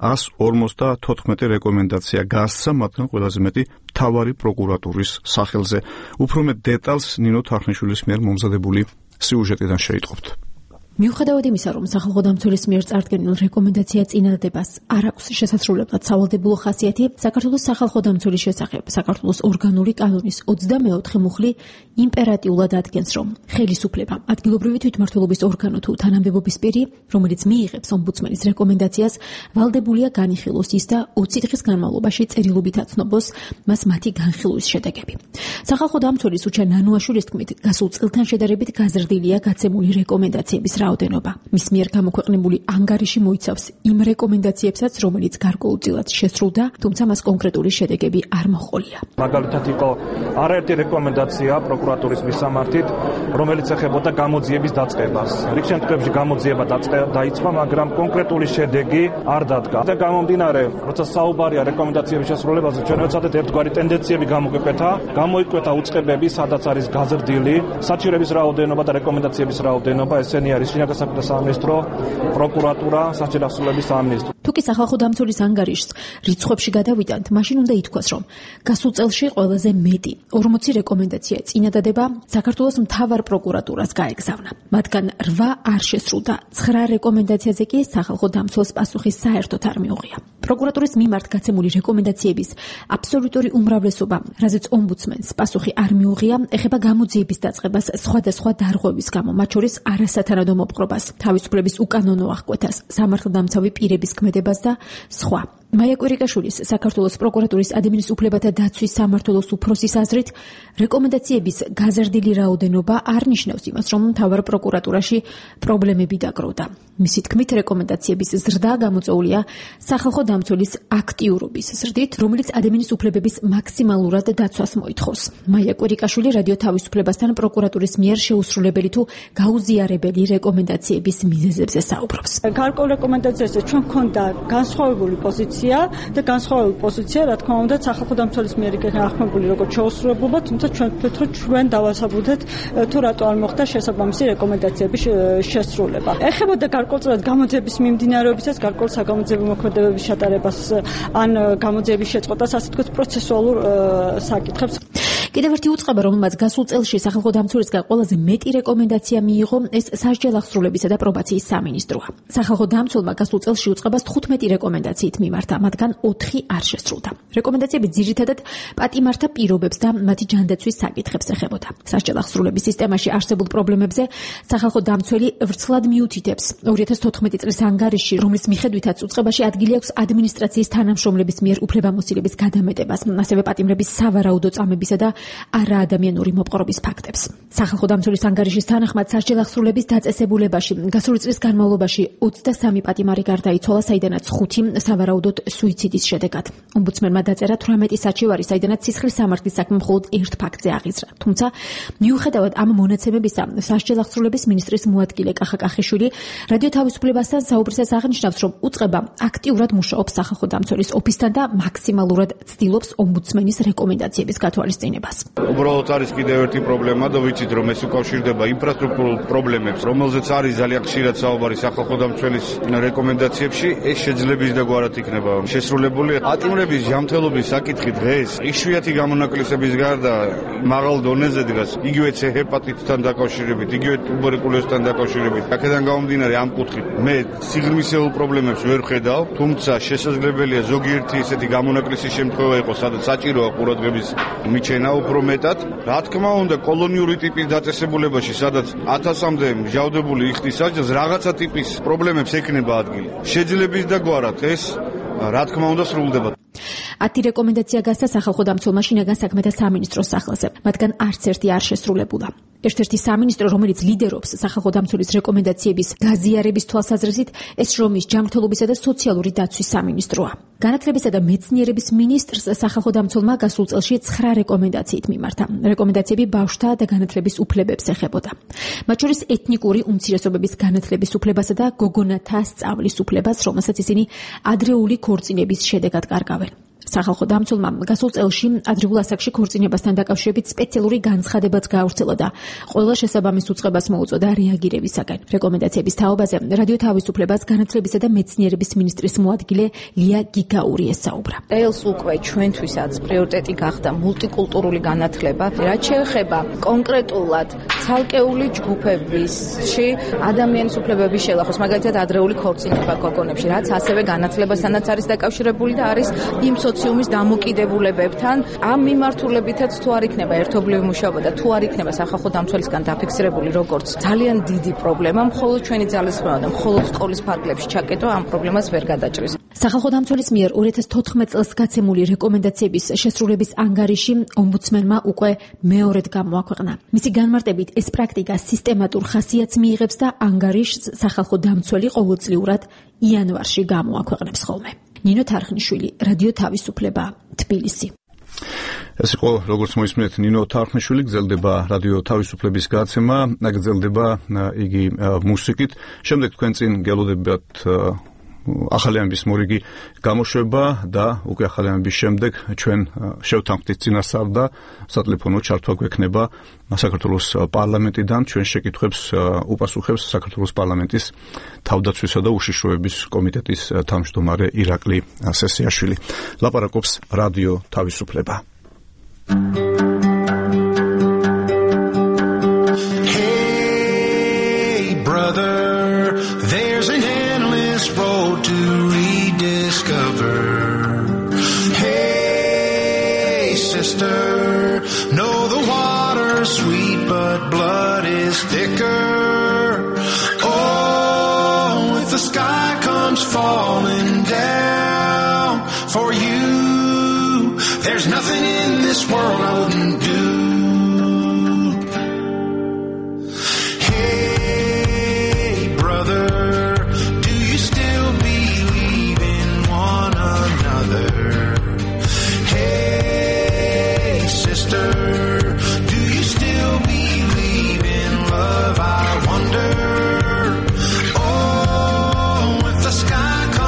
Speaker 3: 154 რეკომენდაცია გაასცა, მათგან ყველაზე მეტი მთავარი პროკურატურის სახელზე. უფრო მეტ დეტალს ნინო თარხნიშვილის მიერ მომზადებული სიუჟეტიდან შეიტყობთ.
Speaker 19: მიუხედავად იმისა, რომ სახალხო დამცველის მიერ წარდგენილ რეკომენდაცია წინადადებას არ აქვს შესაძლებლად სავალდებულო ხასიათი, საქართველოს სახალხო დამცველის შესახებ საქართველოს ორგანული კანონის 24 მუხლი იმპერატიულად ადგენს, რომ ხელისუფლება, ადგილობრივი თვითმმართველობის ორგანო თუ თანამდებობის პირი, რომელიც მიიღებს ომბუდსმენის რეკომენდაციას, ვალდებულია განიხილოს ის და 20 დღის განმავლობაში წერილობით აცნობს მას მათი განხილვის შედეგები. სახალხო დამცველის უჩა ნანუაშვილის თქმით, გასულ წელთან შედარებით გაზრდილია გაცემული რეკომენდაციების რაოდენობა. მის მიერ გამოქვეყნებული ანგარიში მოიცავს იმ რეკომენდაციებსაც, რომელიც გარკვეულწილად შესრულდა, თუმცა მას კონკრეტული შედეგები არ მოჰყოლია.
Speaker 20: მაგალითად იყო არაერთი რეკომენდაცია პროკურატურის მისამართით, რომელიც ეხებოდა გამოძიების დაწყებას. რიგ შემთხვევებში გამოძიება დაიწყო, მაგრამ კონკრეტული შედეგი არ დადგა. და გამომდინარე, როცა საუბარია რეკომენდაციების შესრულებაზე, ჩვენ ვეცადეთ ერთგვარი ტენდენციები გამოგვიკვეთა, გამოიკვეთა უწყებები, სადაც არის გაზრდილი საჩივრების რაოდენობა და რეკომენდაციების რაოდენობა, ესენი არის შინაგან საქმეთა სამინისტრო, პროკურატურა, საჯარო აღსრულების სამინისტრო.
Speaker 19: თუკი სახალხო დამცველის ანგარიშს რიცხვებში გადავიდანთ, მაშინ უნდა ითქვას, რომ გასულ წელში ყველაზე მეტი 40 რეკომენდაცია წინადადება საქართველოს მთავარ პროკურატურას გაეგზავნა. მათგან 8 არ შესრულდა, 9 რეკომენდაციაზე კი სახალხო დამცველს პასუხი საერთოდ არ მიუღია. პროკურატურის მიმართ გაცემული რეკომენდაციების აბსოლუტური უმრავლესობა, რაზეც ომბუდსმენს პასუხი არ მიუღია, ეხება გამოძიების დაწყებას სხვადასხვა დარღვევის გამო, მათ შორის არასათანადო მოპყრობას, თავისუფლების უკანონო აღკვეთას, სამართალდამცავი პირების ქმედებას და სხვა. მაია კვირიკაშვილის საქართველოს პროკურატურის ადმინისტრუფლებათა დაცვის სამმართველოს უფროსის აზრით, რეკომენდაციების გაზრდილი რაოდენობა არ ნიშნავს იმას, რომ მთავარ პროკურატურაში პრობლემები დაგროვდა. მისი თქმით, რეკომენდაციების ზრდა გამოწვეულია სახალხო დამცველის აქტიურობის ზრდით, რომელიც ადმინისტრუფლებების მაქსიმალურად დაცვას მოითხოვს. მაია კვირიკაშვილი რადიო თავისუფლებასთან პროკურატურის მიერ შეუსრულებელი თუ გაუზიარებელი რეკომენდაციების მიზეზებზე საუბრობს.
Speaker 21: გარკვეულ რეკომენდაციებზე ჩვენ გვქონდა განსხვავებული პოზიცია და განსხვავებული პოზიცია, რა თქმა უნდა, სახალხო დამცველის მიერ იქნა ახმებული როგორც შეუსრულებლობა, თუმცა ჩვენ ვთქვით, რომ ჩვენ დავასაბუთეთ თუ რატო არ მოხდა შესაბამისი რეკომენდაციების შესრულება. ეხებოდა გარკვეულწილად გამოძიების მიმდინარეობისას, გარკვეულ საგამოძიებო მოქმედებების ჩატარებას ან გამოძიების შეწყვეტას, ასე თქვით, პროცესუალურ საკითხებს. კიდევ ერთი უწყება, რომელმაც გასულ წელში სახალხო დამცველისგან ყველაზე მეტი რეკომენდაცია მიიღო, ეს სასჯელ აღსრულებისა და პრობაციის სამინისტროა. სახალხო დამცველმა გასულ წელში უწყებას 15 რეკომენდაციით მიმართა, მათგან 4 არ შესრულდა. რეკომენდაციები ძირითადად პატიმართა პირობებს და მათი ჯანდაცვის საკითხებს ეხებოდა. სასჯელ აღსრულების სისტემაში არსებულ პრობლემებზე სახალხო დამცველი ვრცლად მიუთითებს 2014 წლის ანგარიში, რომლის მიხედვითაც უწყებაში ადგილი აქვს ადმინისტრაციის თანამშრომლების მიერ უფლებამოსილების გადამეტებას, ასევე პატიმრების სავარაუდო წამებისა და არაადამიანური მოპყრობის ფაქტებს. სახალხო დამცველის ანგარიშის თანახმად სასჯელ აღსრულების დაწესებულებაში გასული წლის განმავლობაში 23 პატიმარი გარდაიცვალა, საიდანაც 5 სავარაუდოდ სუიციდის შედეგად. ომბუდსმენმა დაწერა 18 საჩივარი, საიდანაც სისხლის სამართლის საქმე მხოლოდ ერთ ფაქტზე აღიზრდა. თუმცა, მიუხედავად ამ მონაცემებისა, სასჯელ აღსრულების მინისტრის მოადგილე კახა კახიშვილი რადიო თავისუფლებასთან საუბრისას აღნიშნავს, რომ უწყება აქტიურად მუშაობს სახალხო დამცველის ოფისთან და მაქსიმალურად ცდილობს ომბუდსმენის რეკომენდაციების გათვალისწინებას.
Speaker 19: მიღებას.
Speaker 5: უბრალოდ არის კიდევ ერთი პრობლემა და ვიცით რომ ეს უკავშირდება ინფრასტრუქტურულ პრობლემებს, რომელზეც არის ძალიან ხშირად საუბარი სახალხო დამცველის რეკომენდაციებში, ეს შეძლების და გვარად იქნება შესრულებული. ატიმრების ჯანმრთელობის საკითხი დღეს იშვიათი გამონაკლისების გარდა მაღალ დონეზე დგას, იგივე C ჰეპატიტთან დაკავშირებით, იგივე ტუბერკულოზთან დაკავშირებით. აქედან გამომდინარე ამ კუთხით მე სიღრმისეულ პრობლემებს ვერ ხედავ, თუმცა შესაძლებელია ზოგიერთი ესეთი გამონაკლისის შემთხვევა იყოს, სადაც საჭიროა ყურადღების მიჩენა უფრო მეტად. რა თქმა უნდა, კოლონიური ტიპის დაწესებულებაში, სადაც 1000-მდე მსჯავრდებული იხდის საჯელს, რაღაცა ტიპის პრობლემებს ექნება ადგილი. შეძლების და გვარად ეს რა თქმა უნდა სრულდება.
Speaker 19: 10 რეკომენდაცია გასცა სახალხო დამცველმა შინაგან საქმეთა სამინისტროს სახელზე, მათგან არც ერთი არ შესრულებულა. ერთ-ერთი სამინისტრო, რომელიც ლიდერობს სახალხო დამცველის რეკომენდაციების გაზიარების თვალსაზრისით, ეს შრომის ჯანმრთელობისა და სოციალური დაცვის სამინისტროა. განათლებისა და მეცნიერების მინისტრს სახალხო დამცველმა გასულ წელში 9 რეკომენდაციით მიმართა. რეკომენდაციები ბავშვთა და განათლების უფლებებს ეხებოდა. მათ შორის ეთნიკური უმცირესობების განათლების უფლებასა და გოგონათა სწავლის უფლებას, რომელსაც ისინი ადრეული ქორწინების შედეგად კარგავენ. სახალხო დამცველმა გასულ წელში ადრეულ ასაკში ქორწინებასთან დაკავშირებით სპეციალური განცხადებაც გაავრცელა და ყველა შესაბამის უწყებას მოუწოდა რეაგირებისაკენ. რეკომენდაციების თაობაზე რადიო თავისუფლებას განათლებისა და მეცნიერების მინისტრის მოადგილე ლია გიგაური ესაუბრა.
Speaker 2: წელს უკვე ჩვენთვისაც პრიორიტეტი გახდა მულტიკულტურული განათლება, რაც შეეხება კონკრეტულად ცალკეული ჯგუფებისში ადამიანის უფლებების შელახოს, მაგალითად ადრეული ქორწინება გოგონებში, რაც ასევე განათლებასთანაც არის დაკავშირებული და არის იმ სოციუმის დამოკიდებულებებთან. ამ მიმართულებითაც თუ არ იქნება ერთობლივი მუშაობა და თუ არ იქნება სახალხო დამცველისგან დაფიქსირებული როგორც ძალიან დიდი პრობლემა, მხოლოდ ჩვენი ძალისხმევა და მხოლოდ სკოლის ფარგლებში ჩაკეტვა ამ პრობლემას ვერ გადაჭრის.
Speaker 19: სახალხო დამცველის მიერ 2014 წელს გაცემული რეკომენდაციების შესრულების ანგარიში ომბუდსმენმა უკვე მეორედ გამოაქვეყნა. მისი განმარტებით ეს პრაქტიკა სისტემატურ ხასიათს მიიღებს და ანგარიშს სახალხო დამცველი ყოველწლიურად იანვარში გამოაქვეყნებს ხოლმე. ნინო თარხნიშვილი, რადიო თავისუფლება, თბილისი.
Speaker 3: ეს იყო, როგორც მოისმენთ, ნინო თარხნიშვილი, გრძელდება რადიო თავისუფლების გაცემა, გრძელდება იგი მუსიკით. შემდეგ თქვენ წინ გელოდებათ ახალი ამბის მორიგი გამოშვება და უკვე ახალი ამბის შემდეგ ჩვენ შევთანხმდით წინასწარ და სატელეფონო ჩართვა გვექნება საქართველოს პარლამენტიდან. ჩვენ შეკითხვებს უპასუხებს საქართველოს პარლამენტის თავდაცვისა და უშიშროების კომიტეტის თავმჯდომარე ირაკლი სესიაშვილი. ლაპარაკობს რადიო თავისუფლება.
Speaker 22: Hey brother, there's an endless road to rediscover. Hey sister, know the water's sweet but blood is thicker. Oh, if the sky comes falling down for you, there's nothing in this world I wouldn't do.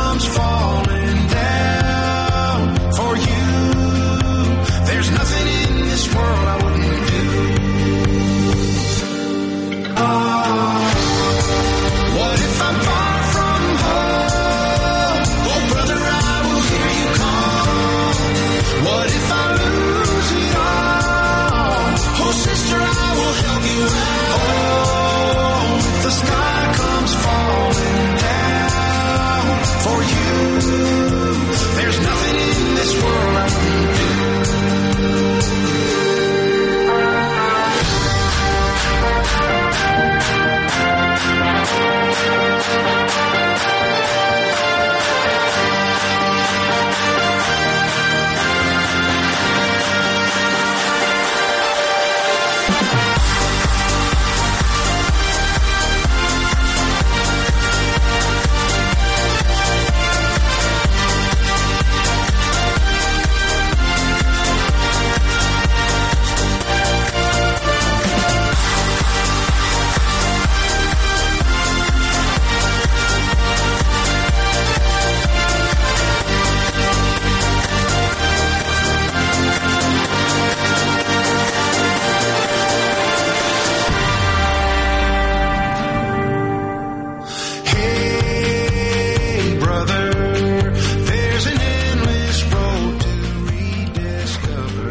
Speaker 22: There's nothing in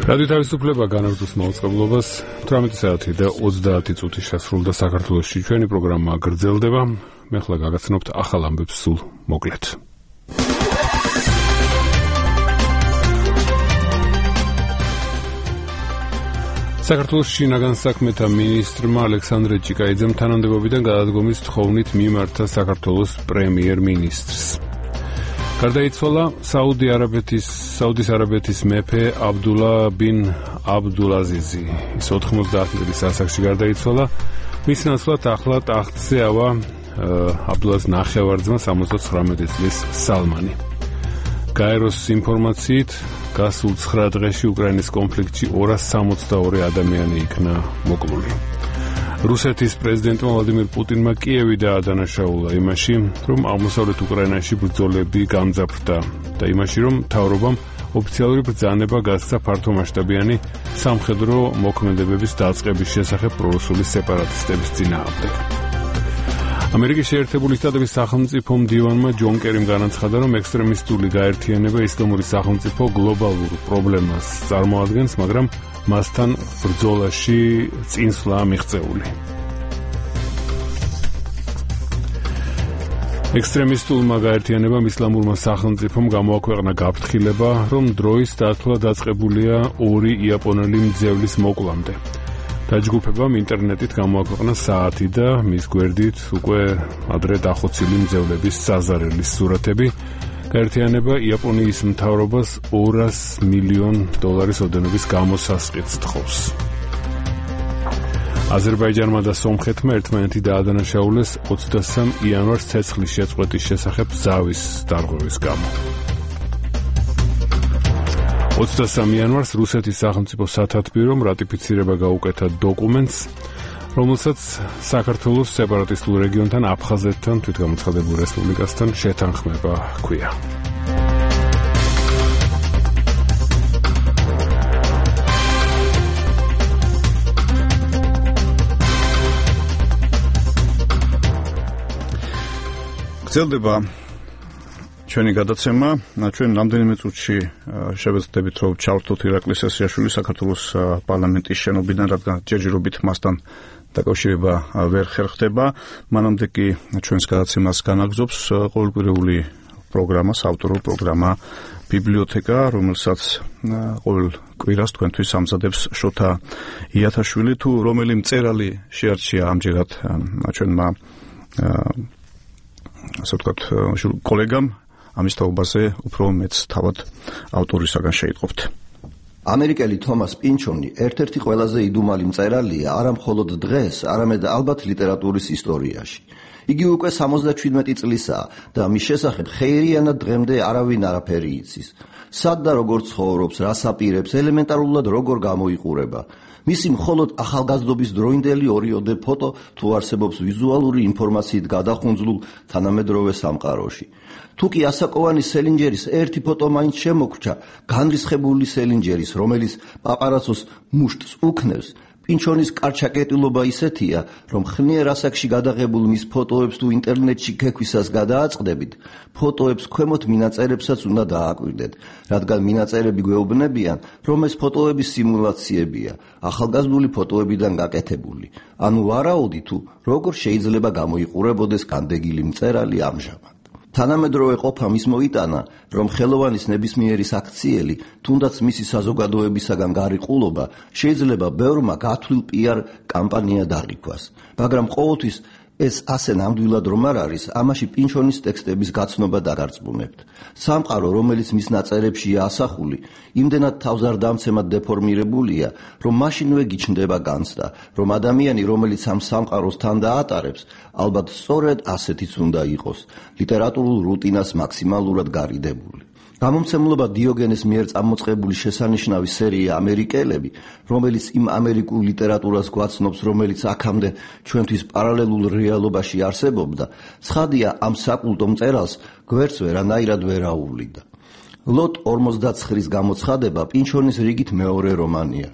Speaker 5: რადიო თავისუფლება განაგრძობს მაუწყებლობას 18 საათი და 30 წუთი შესრულდა საქართველოში ჩვენი პროგრამა გრძელდება მე ხლა გაგაცნობთ ახალ ამბებს სულ მოკლედ საქართველოს შინაგან საქმეთა მინისტრმა ალექსანდრე ჭიკაიძემ თანამდებობიდან გადადგომის თხოვნით მიმართა საქართველოს პრემიერ-მინისტრს გარდაიცვალა საუდის არაბეთის მეფე აბდულა ბინ აბდულაზიზი. ის 90 წლის ასაკში გარდაიცვალა. მის ნაცვლად ახლა ტახტზე ავა აბდულას ნახევარძმა 79 წლის სალმანი. გაეროს ინფორმაციით გასულ 9 დღეში უკრაინის კონფლიქტში 262 ადამიანი იქნა მოკლული. რუსეთის პრეზიდენტმა ვლადიმირ პუტინმა კიევი დაადანაშაულა იმაში, რომ აღმოსავლეთ უკრაინაში ბრძოლები გამძაფრდა და იმაში, რომ მთავრობამ ოფიციალური ბრძანება გასცა ფართომასშტაბიანი სამხედრო მოქმედებების დაწყების შესახებ პრორუსული სეპარატისტების წინააღმდეგ. ამერიკის შეერთებული შტატების სახელმწიფო მდივანმა ჯონ კერიმ განაცხადა, რომ ექსტრემისტული გაერთიანება ისლამური სახელმწიფო გლობალურ პრობლემას წარმოადგენს, მაგრამ მასთან ბრძოლაში წინსვლა მიღწეული. ექსტრემისტულმა გაერთიანებამ ისლამურმა სახელმწიფომ გამოაქვეყნა გაფრთხილება, რომ დროის დათვლა დაწყებულია 2 იაპონელი მძევლის მოკვლამდე. დაჯგუფებამ ინტერნეტით გამოაქვეყნა საათი და მის გვერდით უკვე ადრე დახოცილი მძევლების საზარელის სურათები. გაერთიანება იაპონიის მთავრობას $200 მილიონ ოდენობის გამოსასყიდს თხოვს. აზერბაიჯანმა და სომხეთმა ერთმანეთი დაადანაშაულეს 23 იანვარს ცეცხლის შეწყვეტის შესახებ ზავის დარღვევის გამო. 23 იანვარს რუსეთის სახელმწიფო სათათბირომ რატიფიცირება გაუკეთა დოკუმენტს, რომელსაც საქართველოს სეპარატისტულ რეგიონთან აფხაზეთთან თვითგამოცხადებულ რესპუბლიკასთან შეთანხმება ჰქვია.
Speaker 3: გრძელდება ჩვენი გადაცემა. ჩვენ რამდენიმე წუთში შევეცდებით, რომ ჩავთვალოთ ირაკლი სესიაშვილი საქართველოს პარლამენტის შენობიდან, რადგან ჯერჯერობით მასთან დაკავშირება ვერ ხერხდება. მანამდე კი ჩვენს გადაცემას განაგრძობს ყოველკვირეული პროგრამა, საავტორო პროგრამა ბიბლიოთეკა, რომელსაც ყოველ კვირას თქვენთვის ამზადებს შოთა იათაშვილი. თუ რომელი მწერალი შეარჩია ამჯერად ჩვენმა ასე ვთქვათ კოლეგამ, ამის თაობაზე უფრო მეც თავად ავტორისაგან შეიტყობთ.
Speaker 8: ამერიკელი თომას პინჩონი ერთ-ერთი ყველაზე იდუმალი მწერალია არა მხოლოდ დღეს, არამედ ალბათ ლიტერატურის ისტორიაში. იგი უკვე 77 წლისაა და მის შესახებ ხეირიანად დღემდე არავინ არაფერი იცის. სად და როგორ ცხოვრობს, რას აპირებს, ელემენტარულად როგორ გამოიყურება. მისი მხოლოდ ახალგაზრდობის დროინდელი ორიოდე ფოტო თუ არსებობს ვიზუალური ინფორმაციით გადახუნძლულ თანამედროვე სამყაროში. თუ კი ასაკოვანი სელინჯერის ერთი ფოტო მაინც შემოგრჩა, განრისხებული სელინჯერის, რომელიც პაპარაცოს მუშტს უქნევს, პინჩონის კარჩაკეტილობა ისეთია, რომ ხნიერ ასაკში გადაღებულ მის ფოტოებს თუ ინტერნეტში ქექვისას გადააწყდებით, ფოტოებს ქვემოთ მინაწერებსაც უნდა დააკვირდეთ, რადგან მინაწერები გვეუბნებიან, რომ ეს ფოტოების სიმულაციებია, ახალგაზრდული ფოტოებიდან გაკეთებული. ანუ ვარაუდი თუ როგორ შეიძლება გამოიყურებოდეს განდეგილი მწერალი ამჟამად. თანამედროვე ყოფა მის მოიტანა, რომ ხელოვანის ნებისმიერი საქციელი, თუნდაც მისი საზოგადოებისაგან გარიყულობა, შეიძლება ბევრმა გათვლილ პიარ კამპანიად აღიქვას. მაგრამ ყოველთვის ეს ასე ნამდვილად რომ არ არის, ამაში პინჩონის ტექსტების გაცნობა დაგარწმუნებთ. სამყარო, რომელიც მის ნაწერებშია ასახული, იმდენად თავზარდამცემად დეფორმირებულია, რომ მაშინვე გიჩნდება განცდა, რომ ადამიანი, რომელიც ამ სამყაროს თან დაატარებს, ალბათ სწორედ ასეთიც უნდა იყოს, ლიტერატურულ რუტინას მაქსიმალურად გარიდებული. გამომცემლობა დიოგენეს მიერ წამოწყებული შესანიშნავი სერია ამერიკელები, რომელიც იმ ამერიკულ ლიტერატურას გვაცნობს, რომელიც აქამდე ჩვენთვის პარალელურ რეალობაში არსებობდა, ცხადია ამ საკულტო მწერალს გვერდს ვერანაირად ვერ აუვლიდა. ლოტ 49-ის გამოცხადება პინჩონის რიგით მეორე რომანია,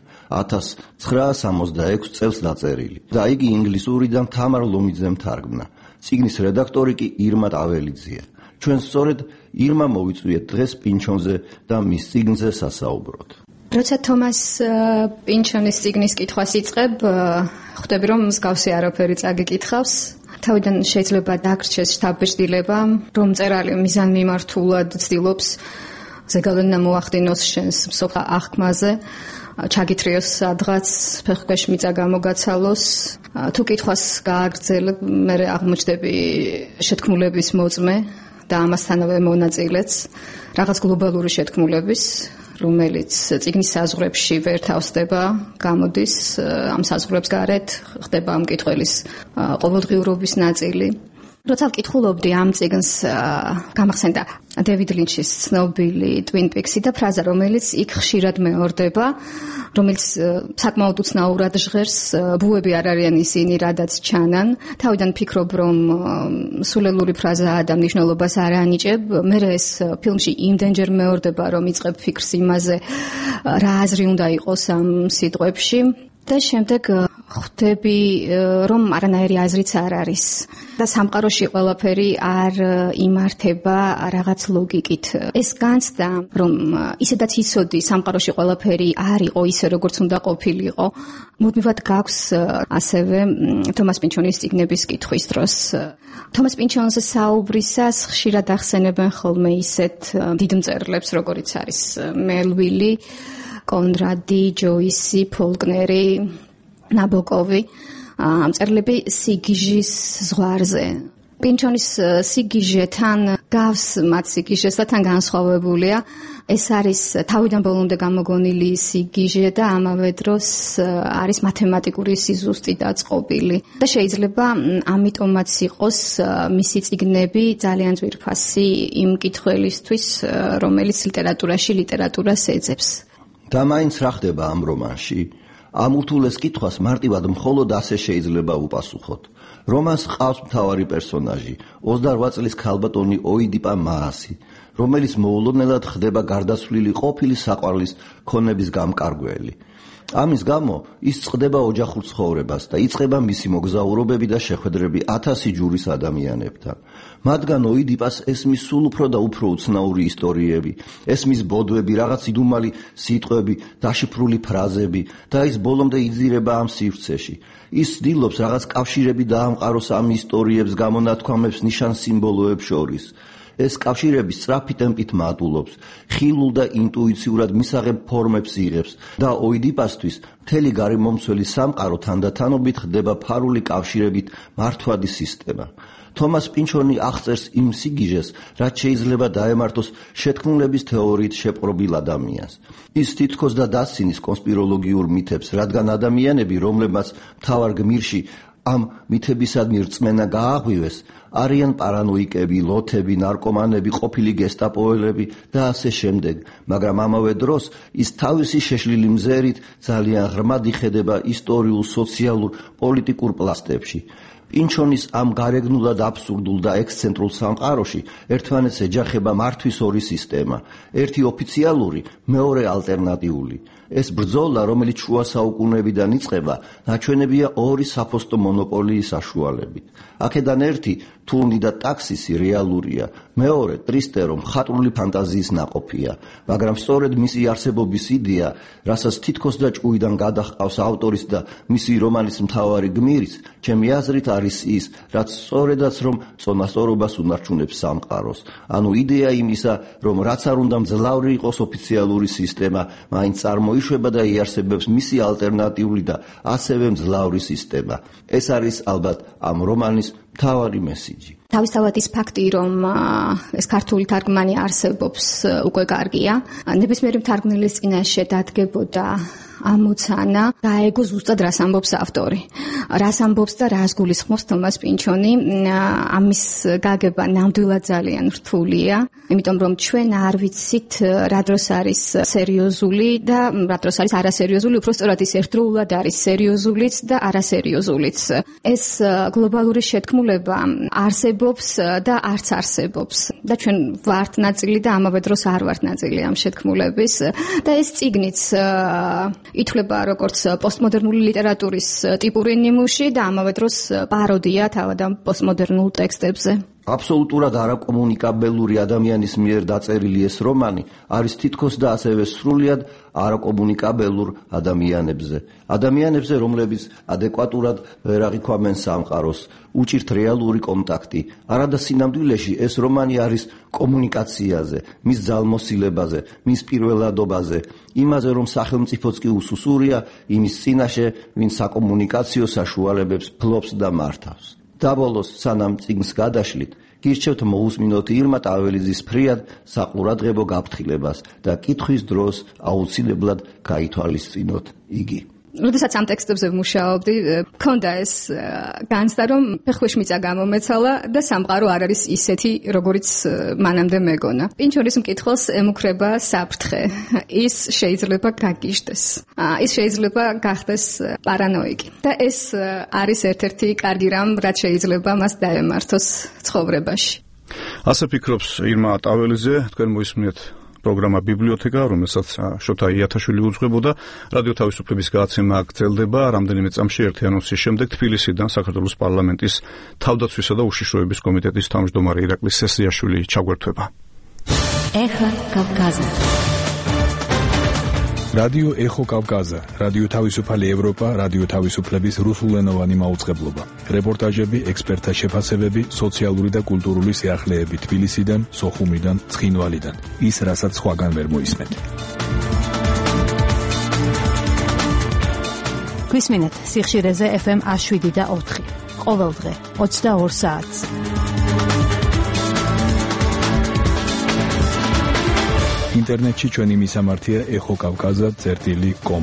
Speaker 8: 1966 წელს დაწერილი და იგი ინგლისურიდან თამარ ლომიძემ თარგმნა. წიგნის რედაქტორი კი ირმა ტაველიძეა. ჩვენ სწორედ ირმა მოვიწვიეთ დღეს პინჩონზე და მის წიგნზე სასაუბროთ.
Speaker 7: როცა თომას პინჩონის წიგნის კითხვას იწყებ, ხვდები რომ მსგავსი არაფერი წაგიკითხავს. თავიდან შეიძლება დაგრჩეს შთაბეჭდილება, რომ მწერალი მიზანმიმართულად ცდილობს ზეგავლენა მოახდინოს შენს მსოფლ აღქმაზე, ჩაგითრიოს სადღაც, ფეხქვეშ მიწა გამოგაცალოს. თუ კითხვას გააგრძელებ, მე აღმოჩნდები შეთქმულების მოწმე და ამასთანავე მონაწილეც, რაღაც გლობალური შეთქმულების, რომელიც წიგნის საზღვრებში ვერ თავსდება, გამოდის ამ საზღვრებს გარეთ, ხდება ამ კითხველის ყოველდღიურობის ნაწილი. როცა ვკითხულობდი ამ წიგნს, გამახსენდა დევიდ ლინჩის ცნობილი Twin Peaks-ი და ფრაზა, რომელიც იქ ხშირად მეორდება, რომელიც საკმაოდ უცნაურად ჟღერს, ბუები არ არიან ისინი, რადაც ჩანან. თავიდან ფიქრობ, რომ სულელური ფრაზაა და მნიშვნელობას არ ანიჭებ. მე ეს ფილმში იმდენჯერ მეორდება, რომ იწყებ ფიქრს იმაზე, რა აზრი უნდა იყოს ამ სიტყვებში. და შემდეგ ხვდები, რომ არანაირი აზრიც არ არის და სამყაროში ყველაფერი არ იმართება რაღაც ლოგიკით. ეს განცდა, რომ ისედაც იცოდი სამყაროში ყველაფერი არ იყო ისე, როგორც უნდა ყოფილიყო, მუდმივად გაქვს ასევე თომას პინჩონის წიგნების კითხვის დროს. თომას პინჩონზე საუბრისას ხშირად ახსენებენ ხოლმე ისეთ დიდ მწერლებს, როგორიც არის მელვილი, კონრადი, ჯოისი, ფოლკნერი, ნაბოკოვი, მწერლები სიგიჟის ზღვარზე. პინჩონის სიგიჟეთან გავს მათ სიგიჟეს და თან განსხვავებულია. ეს არის თავიდან ბოლომდე გამოგონილი სიგიჟე და ამავე დროს არის მათემატიკური სიზუსტი დაწყობილი. და შეიძლება ამიტომაც იყოს მისი წიგნები ძალიან ძვირფასი იმ კითხველისთვის, რომელიც ლიტერატურას ეძებს.
Speaker 8: და მაინც რა ხდება ამ რომანში? ამ უთულეს კითხვას მარტივად მხოლოდ ასე შეიძლება უპასუხოთ. რომანს ყავს მთავარი პერსონაჟი, 28 წლის ქალბატონი ოიდიპა მაასი, რომელიც მოულოდნელად ხდება გარდაცვლილი ყოფილი საყვარლის ქონების გამკარგველი. ამის გამო ის წყდება ოჯახურ ცხოვრებას და იწყება მისი მოგზაურობები და შეხვედრები 1000 ჯურის ადამიანებთან. მათგან ოიდიპას ესმის სულ უფრო და უფრო უცნაური ისტორიები, ესმის ბოდვები, რაღაც იდუმალი სიტყვები, დაშიფრული ფრაზები და ის ბოლომდე იძირება ამ სივრცეში. ის ცდილობს რაღაც კავშირები დაამყაროს ამ ისტორიებს გამონათქვამებს ნიშან სიმბოლოებს შორის. ეს კავშირები სწრაფი ტემპით მატულობს, ხილულ და ინტუიციურად მისაღებ ფორმებს იღებს და ოიდიპასთვის მთელი გარემომცველი სამყარო თანდათანობით ხდება ფარული კავშირებით მართვადი სისტემა. თომას პინჩონი აღწერს იმ სიგიჟეს, რაც შეიძლება დაემართოს შეთქმულების თეორიით შეპყრობილ ადამიანს. ის თითქოს და დასცინის კონსპიროლოგიურ მითებს, რადგან ადამიანები, რომლებმაც მთავარ გმირში ამ მითებისადმი რწმენა გააღვივეს, არიან პარანოიკები, ლოთები, ნარკომანები, ყოფილი გესტაპოელები და ასე შემდეგ, მაგრამ ამავე დროს ის თავისი შეშლილი მზერით ძალიან ღრმად იხედება ისტორიულ, სოციალურ, პოლიტიკურ პლასტებში. პინჩონის ამ გარეგნულად აბსურდულ და ექსცენტრულ სამყაროში ერთმანეთს ეჯახება მართვის ორი სისტემა, ერთი ოფიციალური, მეორე ალტერნატიული. ეს ბრძოლა, რომელიც შუა საუკუნეებიდან იწყება, ნაჩვენებია ორი საფოსტო მონოპოლიის საშუალებით. აქედან ერთი, თურნი და ტაქსისი რეალურია, მეორე, ტრისტერო, მხატვრული ფანტაზიის ნაყოფია, მაგრამ სწორედ მისი არსებობის იდეა, რასაც თითქოს და ჭუიდან გადაჰყავს ავტორის და მისი რომანის მთავარი გმირის, ჩემი აზრით არის ის, რაც სწორედაც რომ წონასწორობას უნარჩუნებს სამყაროს. ანუ იდეა იმისა, რომ რაც არ უნდა მძლავრი იყოს ოფიციალური სისტემა, მაინც წარმოიშვება და იარსებებს მისი ალტერნატიული და ასევე მძლავრი სისტემა. ეს არის ალბათ ამ რომანის მთავარი მესიჯი.
Speaker 7: თავისთავად ის ფაქტი, რომ ეს ქართული თარგმანი არსებობს, უკვე კარგია. ნებისმიერი მთარგმნელის წინაშე დადგებოდა ამოცანა გაეგო ზუსტად რას ამბობს ავტორი. რას ამბობს და რას გულისხმობს თომას პინჩონი. ამის გაგება ნამდვილად ძალიან რთულია, იმიტომ რომ ჩვენ არ ვიცით რა დროს არის სერიოზული და რა დროს არის არასერიოზული, უფრო სწორად ის ერთდროულად არის სერიოზულიც და არასერიოზულიც. ეს გლობალური შეთქმულება არსებობს და არც არსებობს და ჩვენ ვართ ნაწილი და ამავე დროს არ ვართ ნაწილი ამ შეთქმულების და ეს წიგნიც ითვლება როგორც პოსტმოდერნული ლიტერატურის ტიპური ნიმუში და ამავე დროს პაროდია თავად ამ პოსტმოდერნულ ტექსტებზე.
Speaker 8: აბსოლუტურად არაკომუნიკაბელური ადამიანის მიერ დაწერილი ეს რომანი არის თითქოს და ასევე სრულიად არაკომუნიკაბელურ ადამიანებზე, რომლებიც ადეკვატურად ვერ აღიქვამენ სამყაროს, უჭირთ რეალური კონტაქტი. არადა სინამდვილეში ეს რომანი არის კომუნიკაციაზე, მის ძალმოსილებაზე, მის პირველადობაზე, იმაზე, რომ სახელმწიფოც კი უსუსურია იმის წინაშე, ვინც საკომუნიკაციო საშუალებებს ფლობს და მართავს. დაბოლოს, სანამ წიგნს გადაშლით, გირჩევთ მოусმინოთ ირმა ტაველიძის ფრიად საყურადღებო გაფრთხილებას და კითხვის დროს აუცილებლად გაითვალისწინოთ იგი.
Speaker 7: როდესაც ამ ტექსტებზე ვმუშაობდი, მქონდა ეს განცდა, რომ ფეხქვეშ მიწა გამომეცალა და სამყარო არ არის ისეთი, როგორიც მანამდე მეგონა. პინჩონის მკითხველს ემუქრება საფრთხე. ის შეიძლება გაგიჟდეს. ის შეიძლება გახდეს პარანოიკი. და ეს არის ერთ-ერთი კარგი რამ, რაც შეიძლება მას დაემართოს ცხოვრებაში.
Speaker 3: ასე ფიქრობს ირმა ტაველიძე, თქვენ მოისმინეთ პროგრამა ბიბლიოთეკა, რომელსაც შოთა იათაშვილი უძღვებოდა. რადიო თავისუფლების გადაცემა გრძელდება რამდენიმე წამში ერთი ანონსის შემდეგ. თბილისიდან საქართველოს პარლამენტის თავდაცვისა და უშიშროების კომიტეტის თავმჯდომარე ირაკლი სესიაშვილი ჩაგვერთვება.
Speaker 4: ეხა კავკაზა. რადიო ეხო კავკაზა, რადიო თავისუფალი ევროპა, რადიო თავისუფლების რუსულენოვანი მაუწყებლობა. რეპორტაჟები, ექსპერტთა შეფასებები, სოციალური და კულტურული სიახლეები თბილისიდან, სოხუმიდან, ცხინვალიდან. ის, რასაც სხვაგან ვერ მოისმენთ.
Speaker 12: გვისმინეთ სიხშირეზე FM 107 და 4. ყოველ დღე 22 საათს.
Speaker 4: ინტერნეტში ჩვენი მისამართია ეხოკავკაზა.com.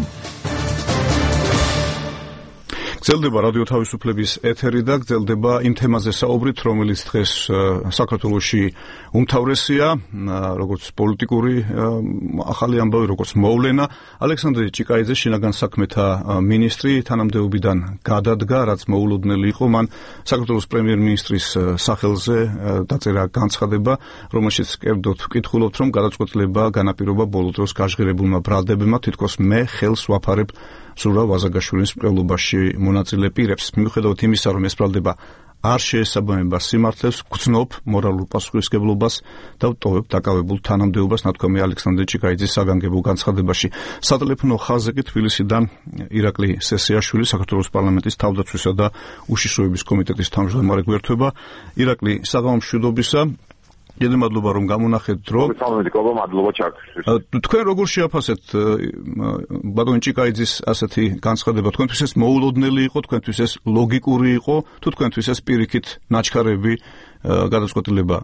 Speaker 3: გრძელდება რადიო თავისუფლების ეთერი და გრძელდება იმ თემაზე საუბრით, რომელიც დღეს საქართველოში უმთავრესია, როგორც პოლიტიკური ახალი ამბავი, როგორც მოვლენა. ალექსანდრე ჭიკაიძე, შინაგან საქმეთა მინისტრი, თანამდებობიდან გადადგა, რაც მოულოდნელი იყო. მან საქართველოს პრემიერ-მინისტრის სახელზე დაწერა განცხადება, რომელშიც კერძოდ ვკითხულობთ, რომ გადაწყვეტილება განაპირობა ბოლო დროს გაჟღერებულმა ბრალდებებმა, თითქოს მე ხელს ვაფარებ სურა ვაზაგაშვილის მკვლელობაში მონაწილე პირებს. მიუხედავად იმისა, რომ ეს ბრალდება არ შეესაბამება სიმართლეს, გრძნობ მორალურ პასუხისმგებლობას და ვტოვებ დაკავებულ თანამდებობას, ნათქვამია ალექსანდრე ჭიკაიძის საგანგებო განცხადებაში. სატელეფონო ხაზზე კი თბილისიდან ირაკლი სესიაშვილი, საქართველოს პარლამენტის თავდაცვისა და უშიშროების კომიტეტის თავმჯდომარე გვერდება. ირაკლი, საღამო მშვიდობისა. დიდი მადლობა რომ გამონახეთ დრო.
Speaker 10: მადლობა ჩაქრისთვის.
Speaker 3: თქვენ როგორ შეაფასეთ ბატონ ჭიკაიძის ასეთი განცხადება? თქვენთვის ეს მოულოდნელი იყო, თქვენთვის ეს ლოგიკური იყო, თუ თქვენთვის ეს პირიქით ნაჩქარები გადაწყვეტილება?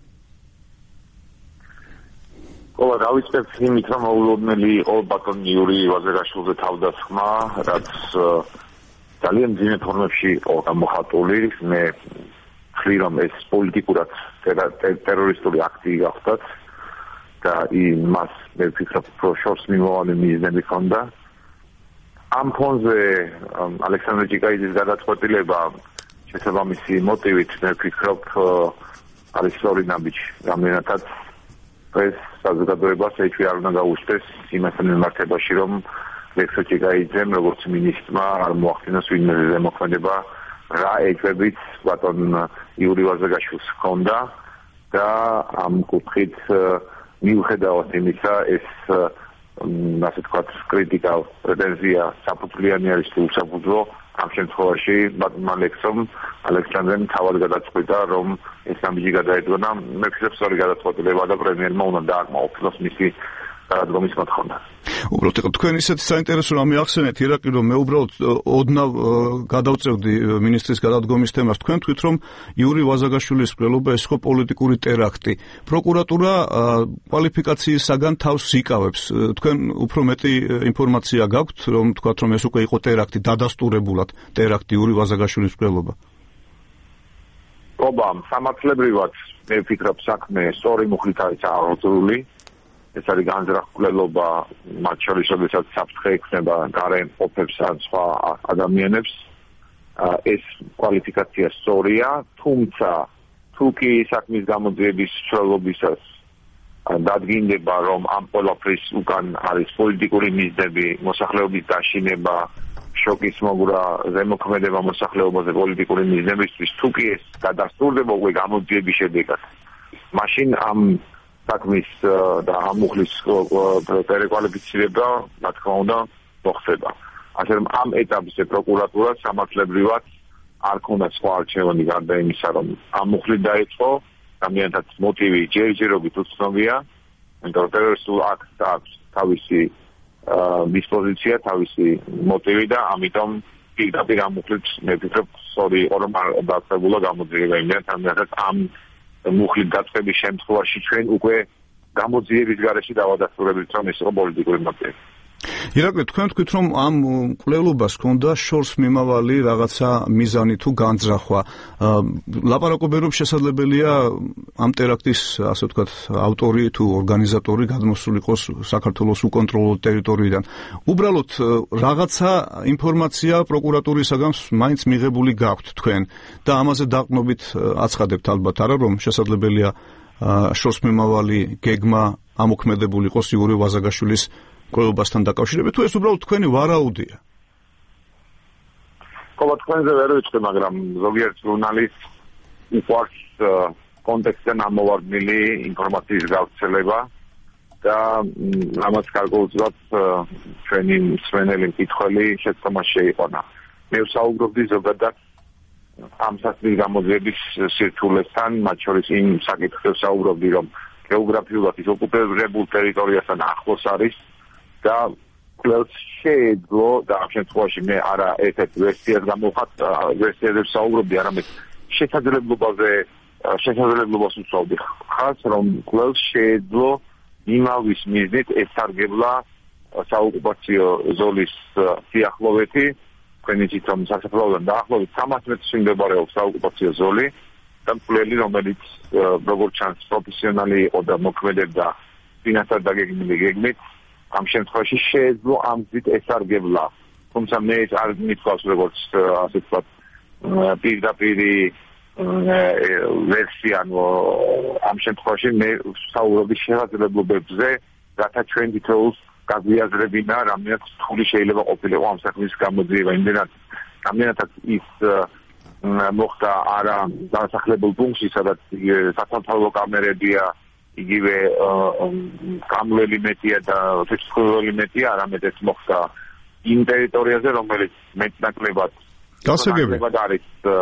Speaker 10: ყველა გავიწყებთ იმით, რომ მოულოდნელი იყო ბატონ იური ვაზაგაშვილზე თავდასხმა, რაც ძალიან ძიმე ფორმებში იყო გამოხატული. მე ხრი რომ ეს პოლიტიკურად ტერორისტული აქტი გახდათ და იმას მე ვფიქრობ, რომ შორს მიმოვალი მიზნები ჰქონდა. ამ ფონზე ალექსანდრე ჭიკაიძის გადაწყვეტილება შესაბამისი მოტივით მე ვფიქრობ არის სწორი ნაბიჯი, რამდენადაც ეს საზოგადოებას ეჭვი არ უნდა გაუშვეს იმასთან მიმართებაში, რომ ლექსო ჭიკაიძემ როგორც მინისტრმა არ მოახდინოს ვინმე ზემოქმედება რა ეჭვებით ბატონ იური ვაზაგაშვილს ჰქონდა და ამ კუთხით მიუხედავად იმისა ეს ასე ვთქვათ კრიტიკა პრეტენზია საფუძვლიანი არის თუ უსაფუძვლო. ამ შემთხვევაში ბატონმა ლექსომ ალექსანდრემ თავად გადაწყვიტა რომ ეს ნაბიჯი გადაედგონა. მე ვფიქრობ სწორი გადაწყვეტილება და პრემიერმა უნდა დააკმაყოფილოს მისი გადადგომის მოთხოვნა.
Speaker 3: უბრალოდ თქვენ ისეთი საინტერესო რამე ახსენეთ ირაკლი, რომ მე უბრალოდ ოდნავ გადავწევდი მინისტრის გადადგომის თემას. თქვენ თქვით, რომ იური ვაზაგაშვილის მკვლელობა ეს იყო პოლიტიკური ტერაქტი. პროკურატურა კვალიფიკაციისაგან თავს იკავებს. თქვენ უფრო მეტი ინფორმაცია გაქვთ, რომ თქვათ, რომ ეს უკვე იყო ტერაქტი, დადასტურებულად ტერაქტი იური ვაზაგაშვილის მკვლელობა?
Speaker 10: პრობამ სამართლებრივად მე ვფიქრობ საქმე სწორი მუხლით არის აღორძრული. ეს არის განზრახულობა, მათ შორის როდესაც საფრთხე ექნება გარე მყოფებს ან სხვა ადამიანებს. ეს კვალიფიკაცია სწორია, თუმცა თუ კი საქმის გამოძიების მსვლელობისას დადგინდება, რომ ამ ყველაფრის უკან არის პოლიტიკური მიზნები, მოსახლეობის დაშინება,
Speaker 9: შოკის მოგვრა ზემოქმედება მოსახლეობაზე პოლიტიკური მიზნებისთვის, თუ კი ეს გადასტურდება უკვე გამოძიების შედეგად, მაშინ ამ საქმის და ამ მუხლის პერეკვალიფიცირება, რა თქმა უნდა, მოხდება. ასე რომ ამ ეტაპზე პროკურატურა სამართლებრივად არ ქონდა სხვა არჩევანი გარდა იმისა, რომ ამ მუხლით დაიწყო, ადამიანთა მოტივი ჯერჯერობით უცნობია, იმიტომ რომ ტერორისტულ აქტს აქვს თავისი დისპოზიცია, თავისი მოტივი და ამიტომ პირდაპირ ამ მუხლით მე ვფიქრობ, სწორი იყო რომ არ დაწყებულა გამოძიება, იმდენად ამ მუხლით დაწყების შემთხვევაში ჩვენ უკვე გამოძიების გარეშე დავადასტურებით, რომ ეს იყო პოლიტიკური მოტივი.
Speaker 3: ირაკლი, თქვენ თქვით, რომ ამ კვლელობას ჰქონდა შორს მიმავალი რაღაცა მიზანი თუ განძრახვა. ლაპარაკობენ, რომ შესაძლებელია ამ ტერაქტის, ასე ვთქვათ, ავტორი თუ ორგანიზატორი გადმოსული იყოს საქართველოს უკონტროლო ტერიტორიიდან. უბრალოდ რაღაცა ინფორმაცია პროკურატურისაგან მაინც მიღებული გაქვთ თქვენ და ამაზე დაყრდნობით აცხადებთ ალბათ არა, რომ შესაძლებელია შორს მიმავალი გეგმა ამოქმედებული იყოს იური ვაზაგაშვილის კვლევასთან დაკავშირებით, თუ ეს უბრალოდ თქვენი ვარაუდია?
Speaker 9: ყოველ თქვენზე ვერ ვიწყდი, მაგრამ ზოგიერთ ჟურნალისტს უყვარს კონტექსტიდან ამოვარდნილი ინფორმაციის გავრცელება და ამას გარკვეულწილად ჩვენი მსმენელი მკითხველი შეცდომას შეიყვანა. მე ვსაუბრობდი ზოგადად ამ სასწრის გამოძიების სირთულესთან, მათ შორის იმ საკითხზე ვსაუბრობდი, რომ გეოგრაფიულად ის ოკუპირებულ ტერიტორიასთან ახლოს არის და კვლევს შეეძლო და ამ შემთხვევაში მე არა ერთ-ერთ ვერსიას გამოვხატ, ვერსიაზე ვსაუბრობდი, არამედ შესაძლებლობას ვსაუბრობდი ხალხს, რომ კვლევს შეეძლო იმავლის მიზნით ესარგებლა საოკუპაციო ზოლის სიახლოვეთი, თქვენ იცით, რომ საქართველოსთან დაახლოებით 300 მეტრში მდებარეობს საოკუპაციო ზოლი და მკვლელი, რომელიც როგორც ჩანს პროფესიონალი იყო და მოქმედებდა ფინანსად დაგეგმილი გეგმით, ამ შემთხვევაში შეეძლო ამ გზით ესარგებლა. თუმცა მე ეს არ მითქვავს როგორც ასე ვთქვათ პირდაპირი ვერსია, ამ შემთხვევაში მე ვსაუბრობდი შესაძლებლობებზე, რათა ჩვენ თითოეულს გაგვიაზრებინა, რამდენად რთული შეიძლება ყოფილიყო ამ საქმის გამოძიება, რამდენადაც ის მოხდა არა დასახლებულ პუნქტში, სადაც საკონტროლო კამერებია, იგივე გამლელი მეტია და ფიქსირებული მეტია, არამედ ეს მოხდა იმ ტერიტორიაზე, რომელიც მეტნაკლებად არის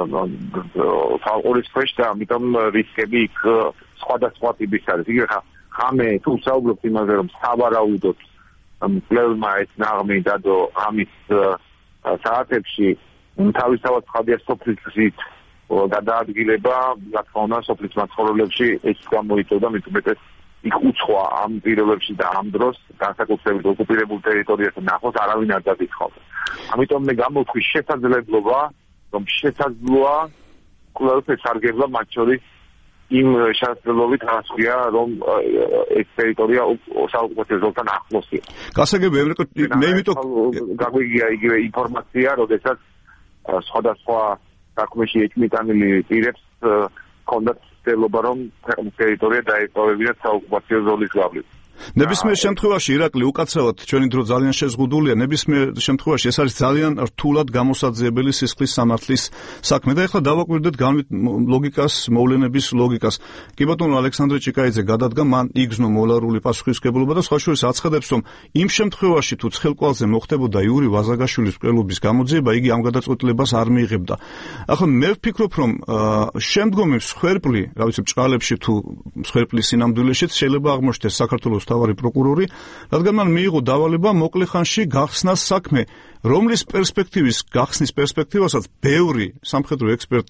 Speaker 9: თავყურის ქვეშ და ამიტომ რისკები იქ სხვადასხვა ტიპის არის. იგივე ხამე თუ საუბრობთ იმაზე, რომ სავარაუდოდ მკვლელმა ეს ნაღმი დადო ამის საათებში თავისთავად ხადია სოფლის გზით გადაადგილება, რა თქმა უნდა, სოფლის მაცხოვრებლებში ეს გამოიწვევდა, მით უმეტეს იქ უცხოა ამ პირობებში და ამ დროს განსაკუთრებით ოკუპირებულ ტერიტორიასთან ახლოს არავინ არ დაგითხოვდა. ამიტომ მე გამოვხვი შესაძლებლობა, რომ შესაძლოა კვლევს ესარგებლა მათ შორის იმ შესაძლებლობით რასვია, რომ ეს ტერიტორია საოკუპაციო ზოლთან ახლოსია.
Speaker 3: გასაგები, მე იმიტომ
Speaker 9: გაგვიგია იგივე ინფორმაცია, როდესაც სხვადასხვა საქმეში ეჭმიტანილი პირებს ჰქონდათ ცდილობა, რომ ტერიტორია დაეპოვებინათ საოკუპაციო ზოლის გავლით.
Speaker 3: ნებისმიერ შემთხვევაში ირაკლი უკაცრავად ჩვენი დრო ძალიან შეზღუდულია, ნებისმიერ შემთხვევაში ეს არის ძალიან რთულად გამოსაძიებელი სისხლის სამართლის საქმე და ეხლა დავაკვირდეთ ლოგიკას, მოვლენების ლოგიკას. კი ბატონო ალექსანდრე ჭიკაიძე გადადგა, მან იგზნო მოლარული პასუხისმგებლობა და სხვა შორის აცხადებს, რომ იმ შემთხვევაში თუ ცხელკვალზე მოხდებოდა იური ვაზაგაშვილის კვლევის გამოძიება, იგი ამ გადაწყვეტილებას არ მიიღებდა. ახლა მე ვფიქრობ, რომ შემდგომი მსხვერპლი, რა ვიცი, ბჭყალებში თუ მსხვერპლის სინამდვილეშიც შეიძლება აღმოჩნდეს საქართველოს თავარი პროკურორი, რადგან მან მიიღო დავალება მოკლე ხანში გახსნას საქმე, რომლის პერსპექტივის გახსნის პერსპექტივასაც ბევრი სამხედრო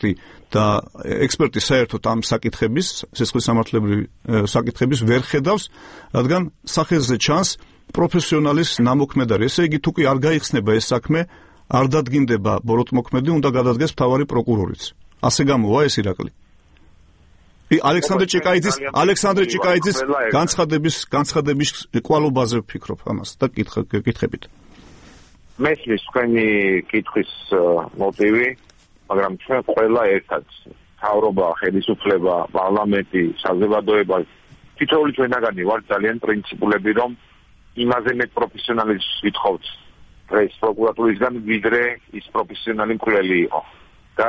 Speaker 3: ექსპერტი საერთოდ ამ საკითხების, სისხლის სამართლებრივი საკითხების ვერ ხედავს, რადგან სახეზე ჩანს პროფესიონალის ნამოქმედარი. ესე იგი, თუ კი არ გაიხსნება ეს საქმე, არ დადგინდება ბოროტმოქმედი, უნდა გადადგეს მთავარი პროკურორიც. ასე გამოვა ეს ირაკლი. ალექსანდრე ჭიკაიძის განცხადების კვალობაზე ვფიქრობ ამას და კითხებით.
Speaker 9: მესმის თქვენი კითხვის მოტივი, მაგრამ ჩვენ ყველა ერთად მთავრობა, ხელისუფლება, პარლამენტი, საზოგადოება, თითოეული ჩვენაგანი ვართ ძალიან პრინციპულები, რომ იმაზე მეტ პროფესიონალიზმს ვითხოვთ დღეს პროკურატურისგან ვიდრე ის პროფესიონალი მკვლელი იყო და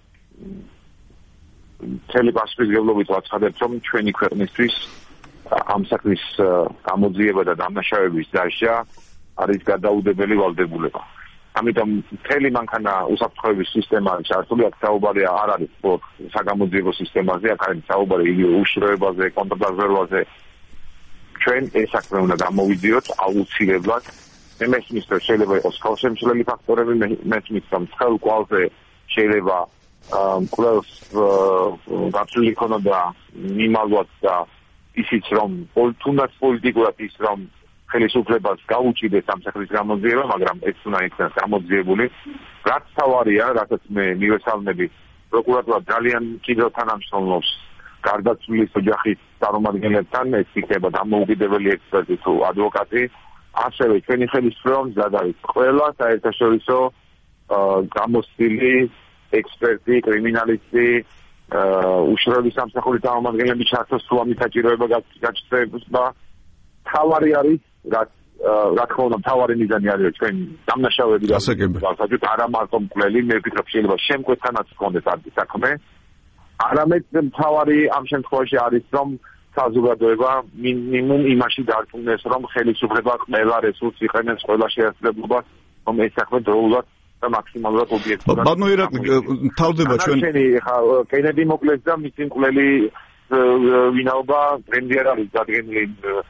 Speaker 9: მთელი პასუხისმგებლობით ვაცხადებ, რომ ჩვენი ქვეყნისთვის ამ საქმის გამოძიება და დამნაშავების დასჯა არის გადაუდებელი ვალდებულება. ამიტომ მთელი მანქანა უსაფრთხოების სისტემა ჩართული აქ საუბარი არ არის საგამოძიებო სისტემაზე, აქ არის საუბარი იგივე უშიშროებაზე, კონტრდაზვერვაზე. ჩვენ ეს საქმე უნდა გამოვიდიოთ აუცილებლად. მე მესმის, რომ შეიძლება იყოს ხელშემშლელი ფაქტორები, მესმის, რომ ცხელ კვალზე შეიძლება მკვლელს გაწვილი ქონოდა მიმალვაც და ისიც რომ თუნდაც პოლიტიკურად ის რომ ხელისუფლებას გაუჭიდეს ამ საქმის გამოძიება, მაგრამ ეს უნდა იქნას გამოძიებული. რაც თავარია, რასაც მე მივესალმები, პროკურატურა ძალიან კიდევ თანამშრომლობს გარდაცვლილის ოჯახის წარმომადგენლებთან, ეს იქნება დამოუკიდებელი ექსპერტი თუ ადვოკატი. ასევე ჩვენი ხელისუფლება არის ყველა საერთაშორისო გამოცდილი ექსპერტი, კრიმინალისტი, უშიშროების სამსახურის წარმომადგენლები ჩართოს თუ ამის საჭიროება გაჩნდება. თავარი არის, რა თქმა უნდა, თავარი მიზანი არის ჩვენ დამნაშავეები გასაგებად არა მარტო მკვლელი, მე ვფიქრობ შეიძლება შემკვეთთანაც ჰქონდეს არც საქმე. არამედ თავარი ამ შემთხვევაში არის, რომ საზოგადოება მინიმუმ იმაში დარწმუნდეს, რომ ხელისუფლება ყველა რესურსს იყენებს, ყველა შესაძლებლობას, რომ ეს საქმე დროულად და მაქსიმალურად ობიექტურად.
Speaker 3: ბატონო ირაკლი, თავდება ჩვენ
Speaker 9: კენედი მოკლეს და მისი მკვლელი ვინაობა ტრენდი არ არის დადგენილი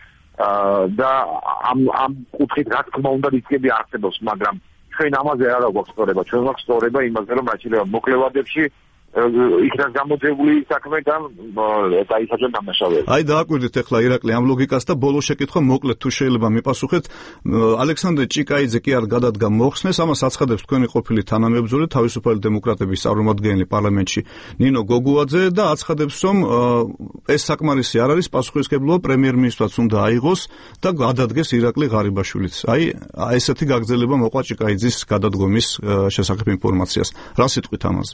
Speaker 9: და ამ კუთხით რა თქმა უნდა რისკები არსებობს, მაგრამ ჩვენ ამაზე არ გვაქვს სწორება, ჩვენ გვაქვს სწორება იმაზე, რომ რაც შეიძლება მოკლევადებში იქნას გამოძიებული საქმე და დაისაჯონ დამნაშავეები.
Speaker 3: აი დააკვირდით ახლა ირაკლი ამ ლოგიკას და ბოლო შეკითხვა მოკლედ თუ შეიძლება მიპასუხეთ. ალექსანდრე ჭიკაიძე კი არ გადადგა მოხსნეს, ამას აცხადებს თქვენი ყოფილი თანამებრძოლი თავისუფალი დემოკრატების წარმომადგენელი პარლამენტში ნინო გოგუაძე და აცხადებს, რომ ეს საკმარისი არ არის პასუხისმგებლობა პრემიერ-მინისტრს უნდა აიღოს და გადადგეს ირაკლი ღარიბაშვილიც. აი ესეთი გაგრძელება მოყვა ჭიკაიძის გადადგომის შესახებ ინფორმაციას. რა სიტყვით ამაზე?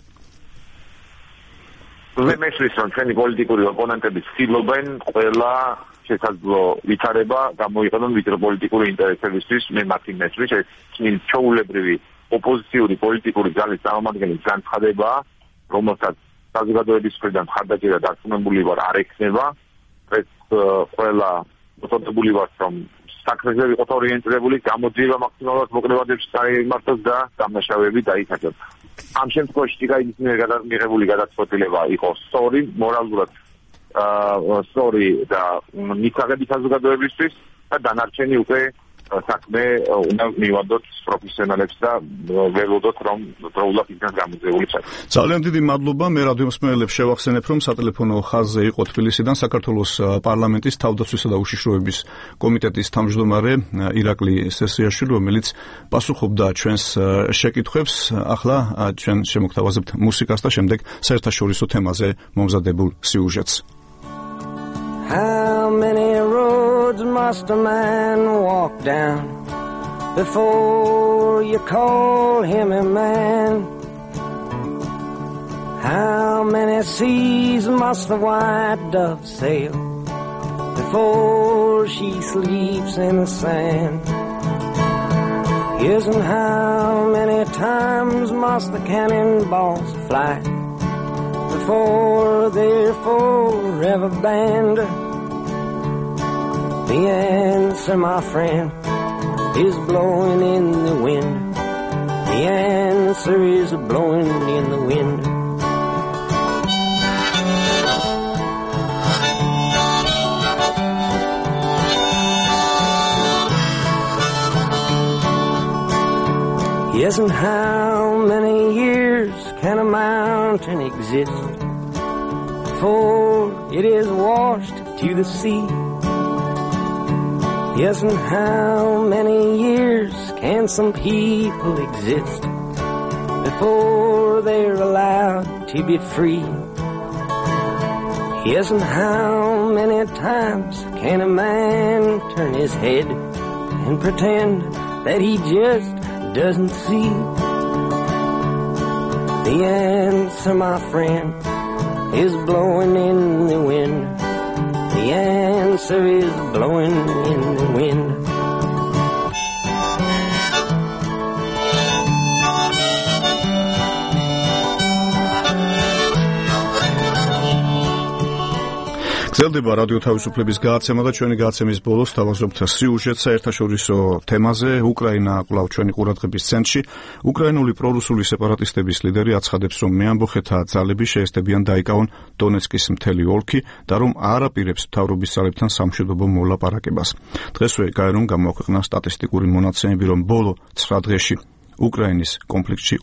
Speaker 9: მე მესმის, რომ ჩვენი პოლიტიკური ოპონენტები ცდილობენ ყველა შესაძლო ვითარება გამოიყენონ ვიდრე პოლიტიკური ინტერესებისთვის. მე მათი მესმის, ეს ჩვეულებრივი ოპოზიციური პოლიტიკური ძალის წარმომადგენლის განცხადებაა, რომელსაც საზოგადოების მხრიდან მხარდაჭერა დარწმუნებული ვარ არ ექნება. ეს ყველა მოწოდებული ვართ, რომ საქმეზე ვიყოთ ორიენტირებული, გამოძიება მაქსიმალურად მოკლევადებში წაიმართოს და დამნაშავეები დაისაჯონ. ამ შემთხვევაში ჭიკაიძის მიერ მიღებული გადაწყვეტილება იყო სწორი, მორალურად სწორი და მისაღები საზოგადოებისთვის და დანარჩენი უკვე საქმე უნდა მივადოთ პროფესიონალებს და ველოდოთ, რომ დროულად იქნას გამოძიებული საქმე.
Speaker 3: ძალიან დიდი მადლობა. მე რადიომსმენელებს შევახსენებ, რომ სატელეფონო ხაზზე იყო თბილისიდან საქართველოს პარლამენტის თავდაცვისა და უშიშროების კომიტეტის თავმჯდომარე ირაკლი სესიაშვილი, რომელიც პასუხობდა ჩვენს შეკითხვებს. ახლა ჩვენ შემოგთავაზებთ მუსიკას და შემდეგ საერთაშორისო თემაზე მომზადებულ სიუჟეტს.
Speaker 13: How many roads must a man walk down before you call him a man? How many seas must the white dove sail before she sleeps in the sand? Yes, and how many times must the cannonballs fly before they're forever banned? The answer, my friend, is blowing in the wind. The answer is blowing in the wind. Yes, and how many years can a mountain exist before it is washed to the sea? Yes, and how many years can some people exist before they're allowed to be free? Yes, and how many times can a man turn his head and pretend that he just doesn't see? The answer, my friend, is blowing in the wind. The answer is blowing in the wind.
Speaker 3: გრძელდება რადიო თავისუფლების გააცემა და ჩვენი გააცემის ბოლოს თავაზობთ სიუჟეტს საერთაშორისო თემაზე. უკრაინა კვლავ ჩვენი ყურადღების ცენტრში. უკრაინული პრორუსული სეპარატისტების ლიდერი აცხადებს, რომ მეამბოხეთა ძალები შეესწებიან დაიკავონ დონეცკის მთელი ოლქი და რომ არ აპირებს მთავრობის ძალებთან სამშვიდობო მოლაპარაკებას. დღესვე გაერომ გამოაქვეყნა სტატისტიკური მონაცემები, რომ ბოლო 9 დღეში უკრაინის კონფლიქტში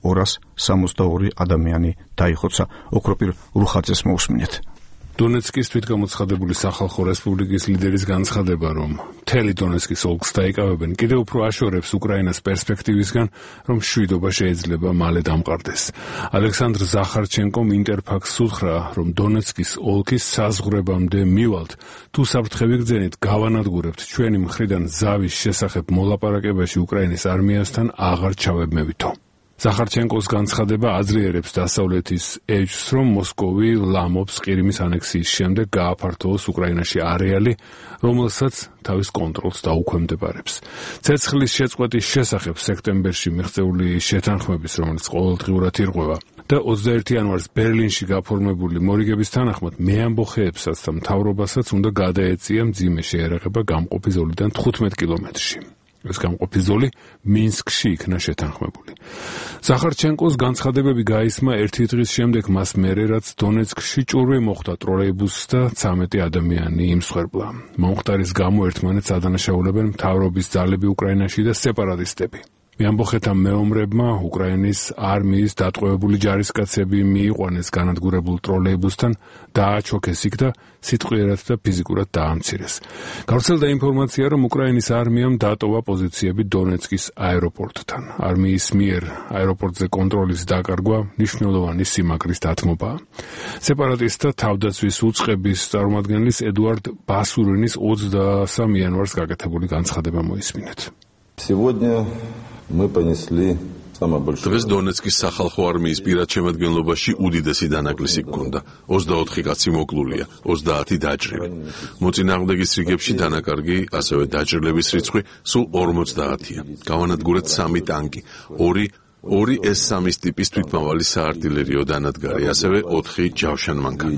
Speaker 3: 262 ადამიანი დაიხოცა. ოქროპირ რუხაძეს მოусმინეთ.
Speaker 5: დონეცკის თვითგამოცხადებული სახალხო რესპუბლიკის ლიდერის განცხადება, რომ მთელი დონეცკის ოლქს დაიკავებენ, კიდევ უფრო აშორებს უკრაინას პერსპექტივისგან, რომ მშვიდობა შეიძლება მალე დამყარდეს. ალექსანდრ ზახარჩენკომ ინტერფაქსს უთხრა, რომ დონეცკის ოლქის საზღვრებამდე მივალთ, თუ საფრთხე ვიგრძენით, გავანადგურებთ ჩვენი მხრიდან ზავის შესახებ მოლაპარაკებაში უკრაინის არმიასთან აღარ ჩავებმევითო. ზახარჩენკოს განცხადება აძლიერებს დასავლეთის ეჭვს, რომ მოსკოვი ლამობს ყირიმის ანექსიის შემდეგ გააფართოვოს უკრაინაში არეალი, რომელსაც თავის კონტროლს დაუქვემდებარებს. ცეცხლის შეწყვეტის შესახებ სექტემბერში მიღწეული შეთანხმების, რომელიც ყოველდღიურად ირღვევა, და 21 იანვარს ბერლინში გაფორმებული მორიგების თანახმად მეამბოხეებსაც და მთავრობასაც უნდა გადაეწია მძიმე შეერაღება გამყოფი ზოლიდან 15 კილომეტრში. ეს გამყოფი ზოლი მინსკში იქნა შეთანხმებული. ზახარჩენკოს განცხადებები გაისმა ერთი დღის შემდეგ მას მერე, რაც დონეცკში ჭურვი მოხდა ტროლეიბუსს და 13 ადამიანი იმსხვერპლა. მომხდარის გამო ერთმანეთს ადანაშაულებენ მთავრობის ძალები უკრაინაში და სეპარატისტები. მეამბოხეთა მეომრებმა უკრაინის არმიის დატყვევებული ჯარისკაცები მიიყვანეს განადგურებულ ტროლეიბუსთან, დააჩოქეს იქ და სიტყვიერად და ფიზიკურად დაამცირეს. გავრცელდა ინფორმაცია, რომ უკრაინის არმიამ დატოვა პოზიციები დონეცკის აეროპორტთან. არმიის მიერ აეროპორტზე კონტროლის დაკარგვა მნიშვნელოვანი სიმაგრის დათმობაა. სეპარატისტთა თავდაცვის უწყების წარმომადგენლის ედუარდ ბასურინის 23 იანვარს გაკეთებული განცხადება მოისმინეთ.
Speaker 1: დღეს დონეცკის სახალხო არმიის პირად შემადგენლობაში უდიდესი დანაკლისი გქონდა. 24 კაცი მოკლულია, 30 დაჭრილი. მოწინააღმდეგის რიგებში დანაკარგი, ასევე დაჭრილების რიცხვი სულ 50-ია. გავანადგურეთ 3 ტანკი, 2 S3 ტიპის თვითმავალი საარტილერიო დანადგარი, ასევე 4 ჯავშან მანქანა.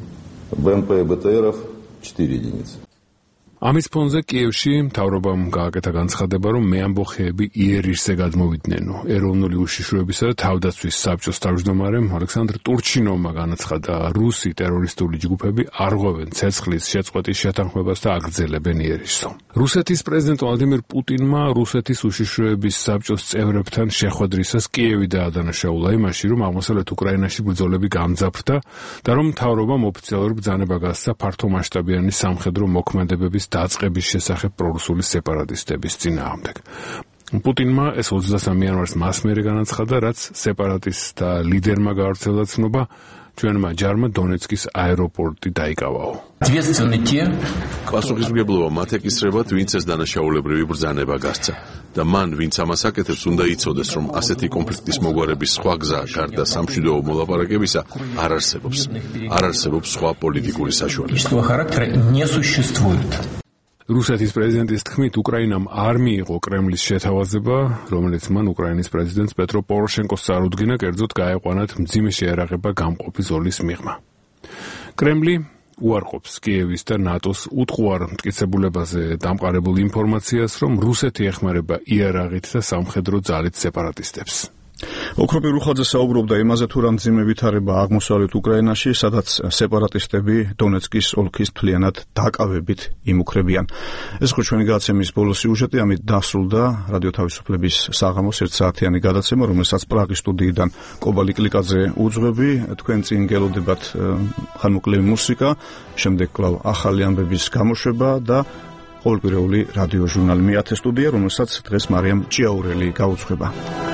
Speaker 5: ამის ფონზე კიევში მთავრობამ გააკეთა განცხადება, რომ მეამბოხეები იერიშზე გადმოვიდნენ. ეროვნული უშიშროებისა და თავდაცვის საბჭოს თავმჯდომარემ ალექსანდრ ტურჩინოვმა განაცხადა, რუსი ტერორისტული ჯგუფები არ ღვევენ ცეცხლის შეწყვეტის შეთანხმებას და აგრძელებენ იერიშს. რუსეთის პრეზიდენტ ვლადიმირ პუტინმა რუსეთის უშიშროების საბჭოს წევრებთან შეხვედრისას კიევი დაადანაშაულა იმაში, რომ აღმოსავლეთ უკრაინაში ბრძოლები გამძაფრდა და რომ მთავრობამ ოფიციალური ბრძანება გასცა ფართომასშტაბიანი სამხედრო მოქმედებების დაწყების შესახებ პრორუსული სეპარატისტების წინააღმდეგ. პუტინმა ეს 23 იანვარს მას მერე განაცხადა, რაც სეპარატისტთა ლიდერმა გავრცელდა ცნობა, ჩვენმა ჯარმა დონეცკის აეროპორტი დაიკავაო.
Speaker 1: პასუხისმგებლობა მათ ეკისრებათ, ვინც ეს დანაშაულებრივი ბრძანება გასცა და მან, ვინც ამას აკეთებს, უნდა იცოდეს, რომ ასეთი კონფლიქტის მოგვარების სხვა გზა გარდა სამშვიდობო მოლაპარაკებისა არ არსებობს. არ არსებობს სხვა პოლიტიკური საშუალება.
Speaker 5: რუსეთის პრეზიდენტის თქმით, უკრაინამ არ მიიღო კრემლის შეთავაზება, რომელიც მან უკრაინის პრეზიდენტს პეტრო პოროშენკოს წარუდგინა, კერძოდ გაეყვანათ მძიმე შეერაღება გამყოფი ზოლის მიღმა. კრემლი უარყოფს კიევის და ნატოს უტყუარ მტკიცებულებაზე დამყარებულ ინფორმაციას, რომ რუსეთი ეხმარება იარაღით და სამხედრო ძალით სეპარატისტებს.
Speaker 3: ოქროპირ რუხაძე საუბრობდა იმაზე, თუ რა მძიმე ვითარება აღმოსავლეთ უკრაინაში, სადაც სეპარატისტები დონეცკის ოლქის მთლიანად დაკავებით იმუქრებიან. ეს იყო ჩვენი გააცემის ბოლო სიუჟეტი, ამით დასრულდა რადიო თავისუფლების საღამოს 1 საათიანი გადაცემა, რომელსაც პრაღის სტუდიიდან კობალი კლიკაძე უძღვები. თქვენ წინ გელოდებათ ხანმოკლევი მუსიკა, შემდეგ კვლავ ახალი ამბების გამოშვება და ყოველკვირეული რადიო ჟურნალი 10 სტუდია, რომელსაც დღეს მარიამ ჭიაურელი გაუძღვება.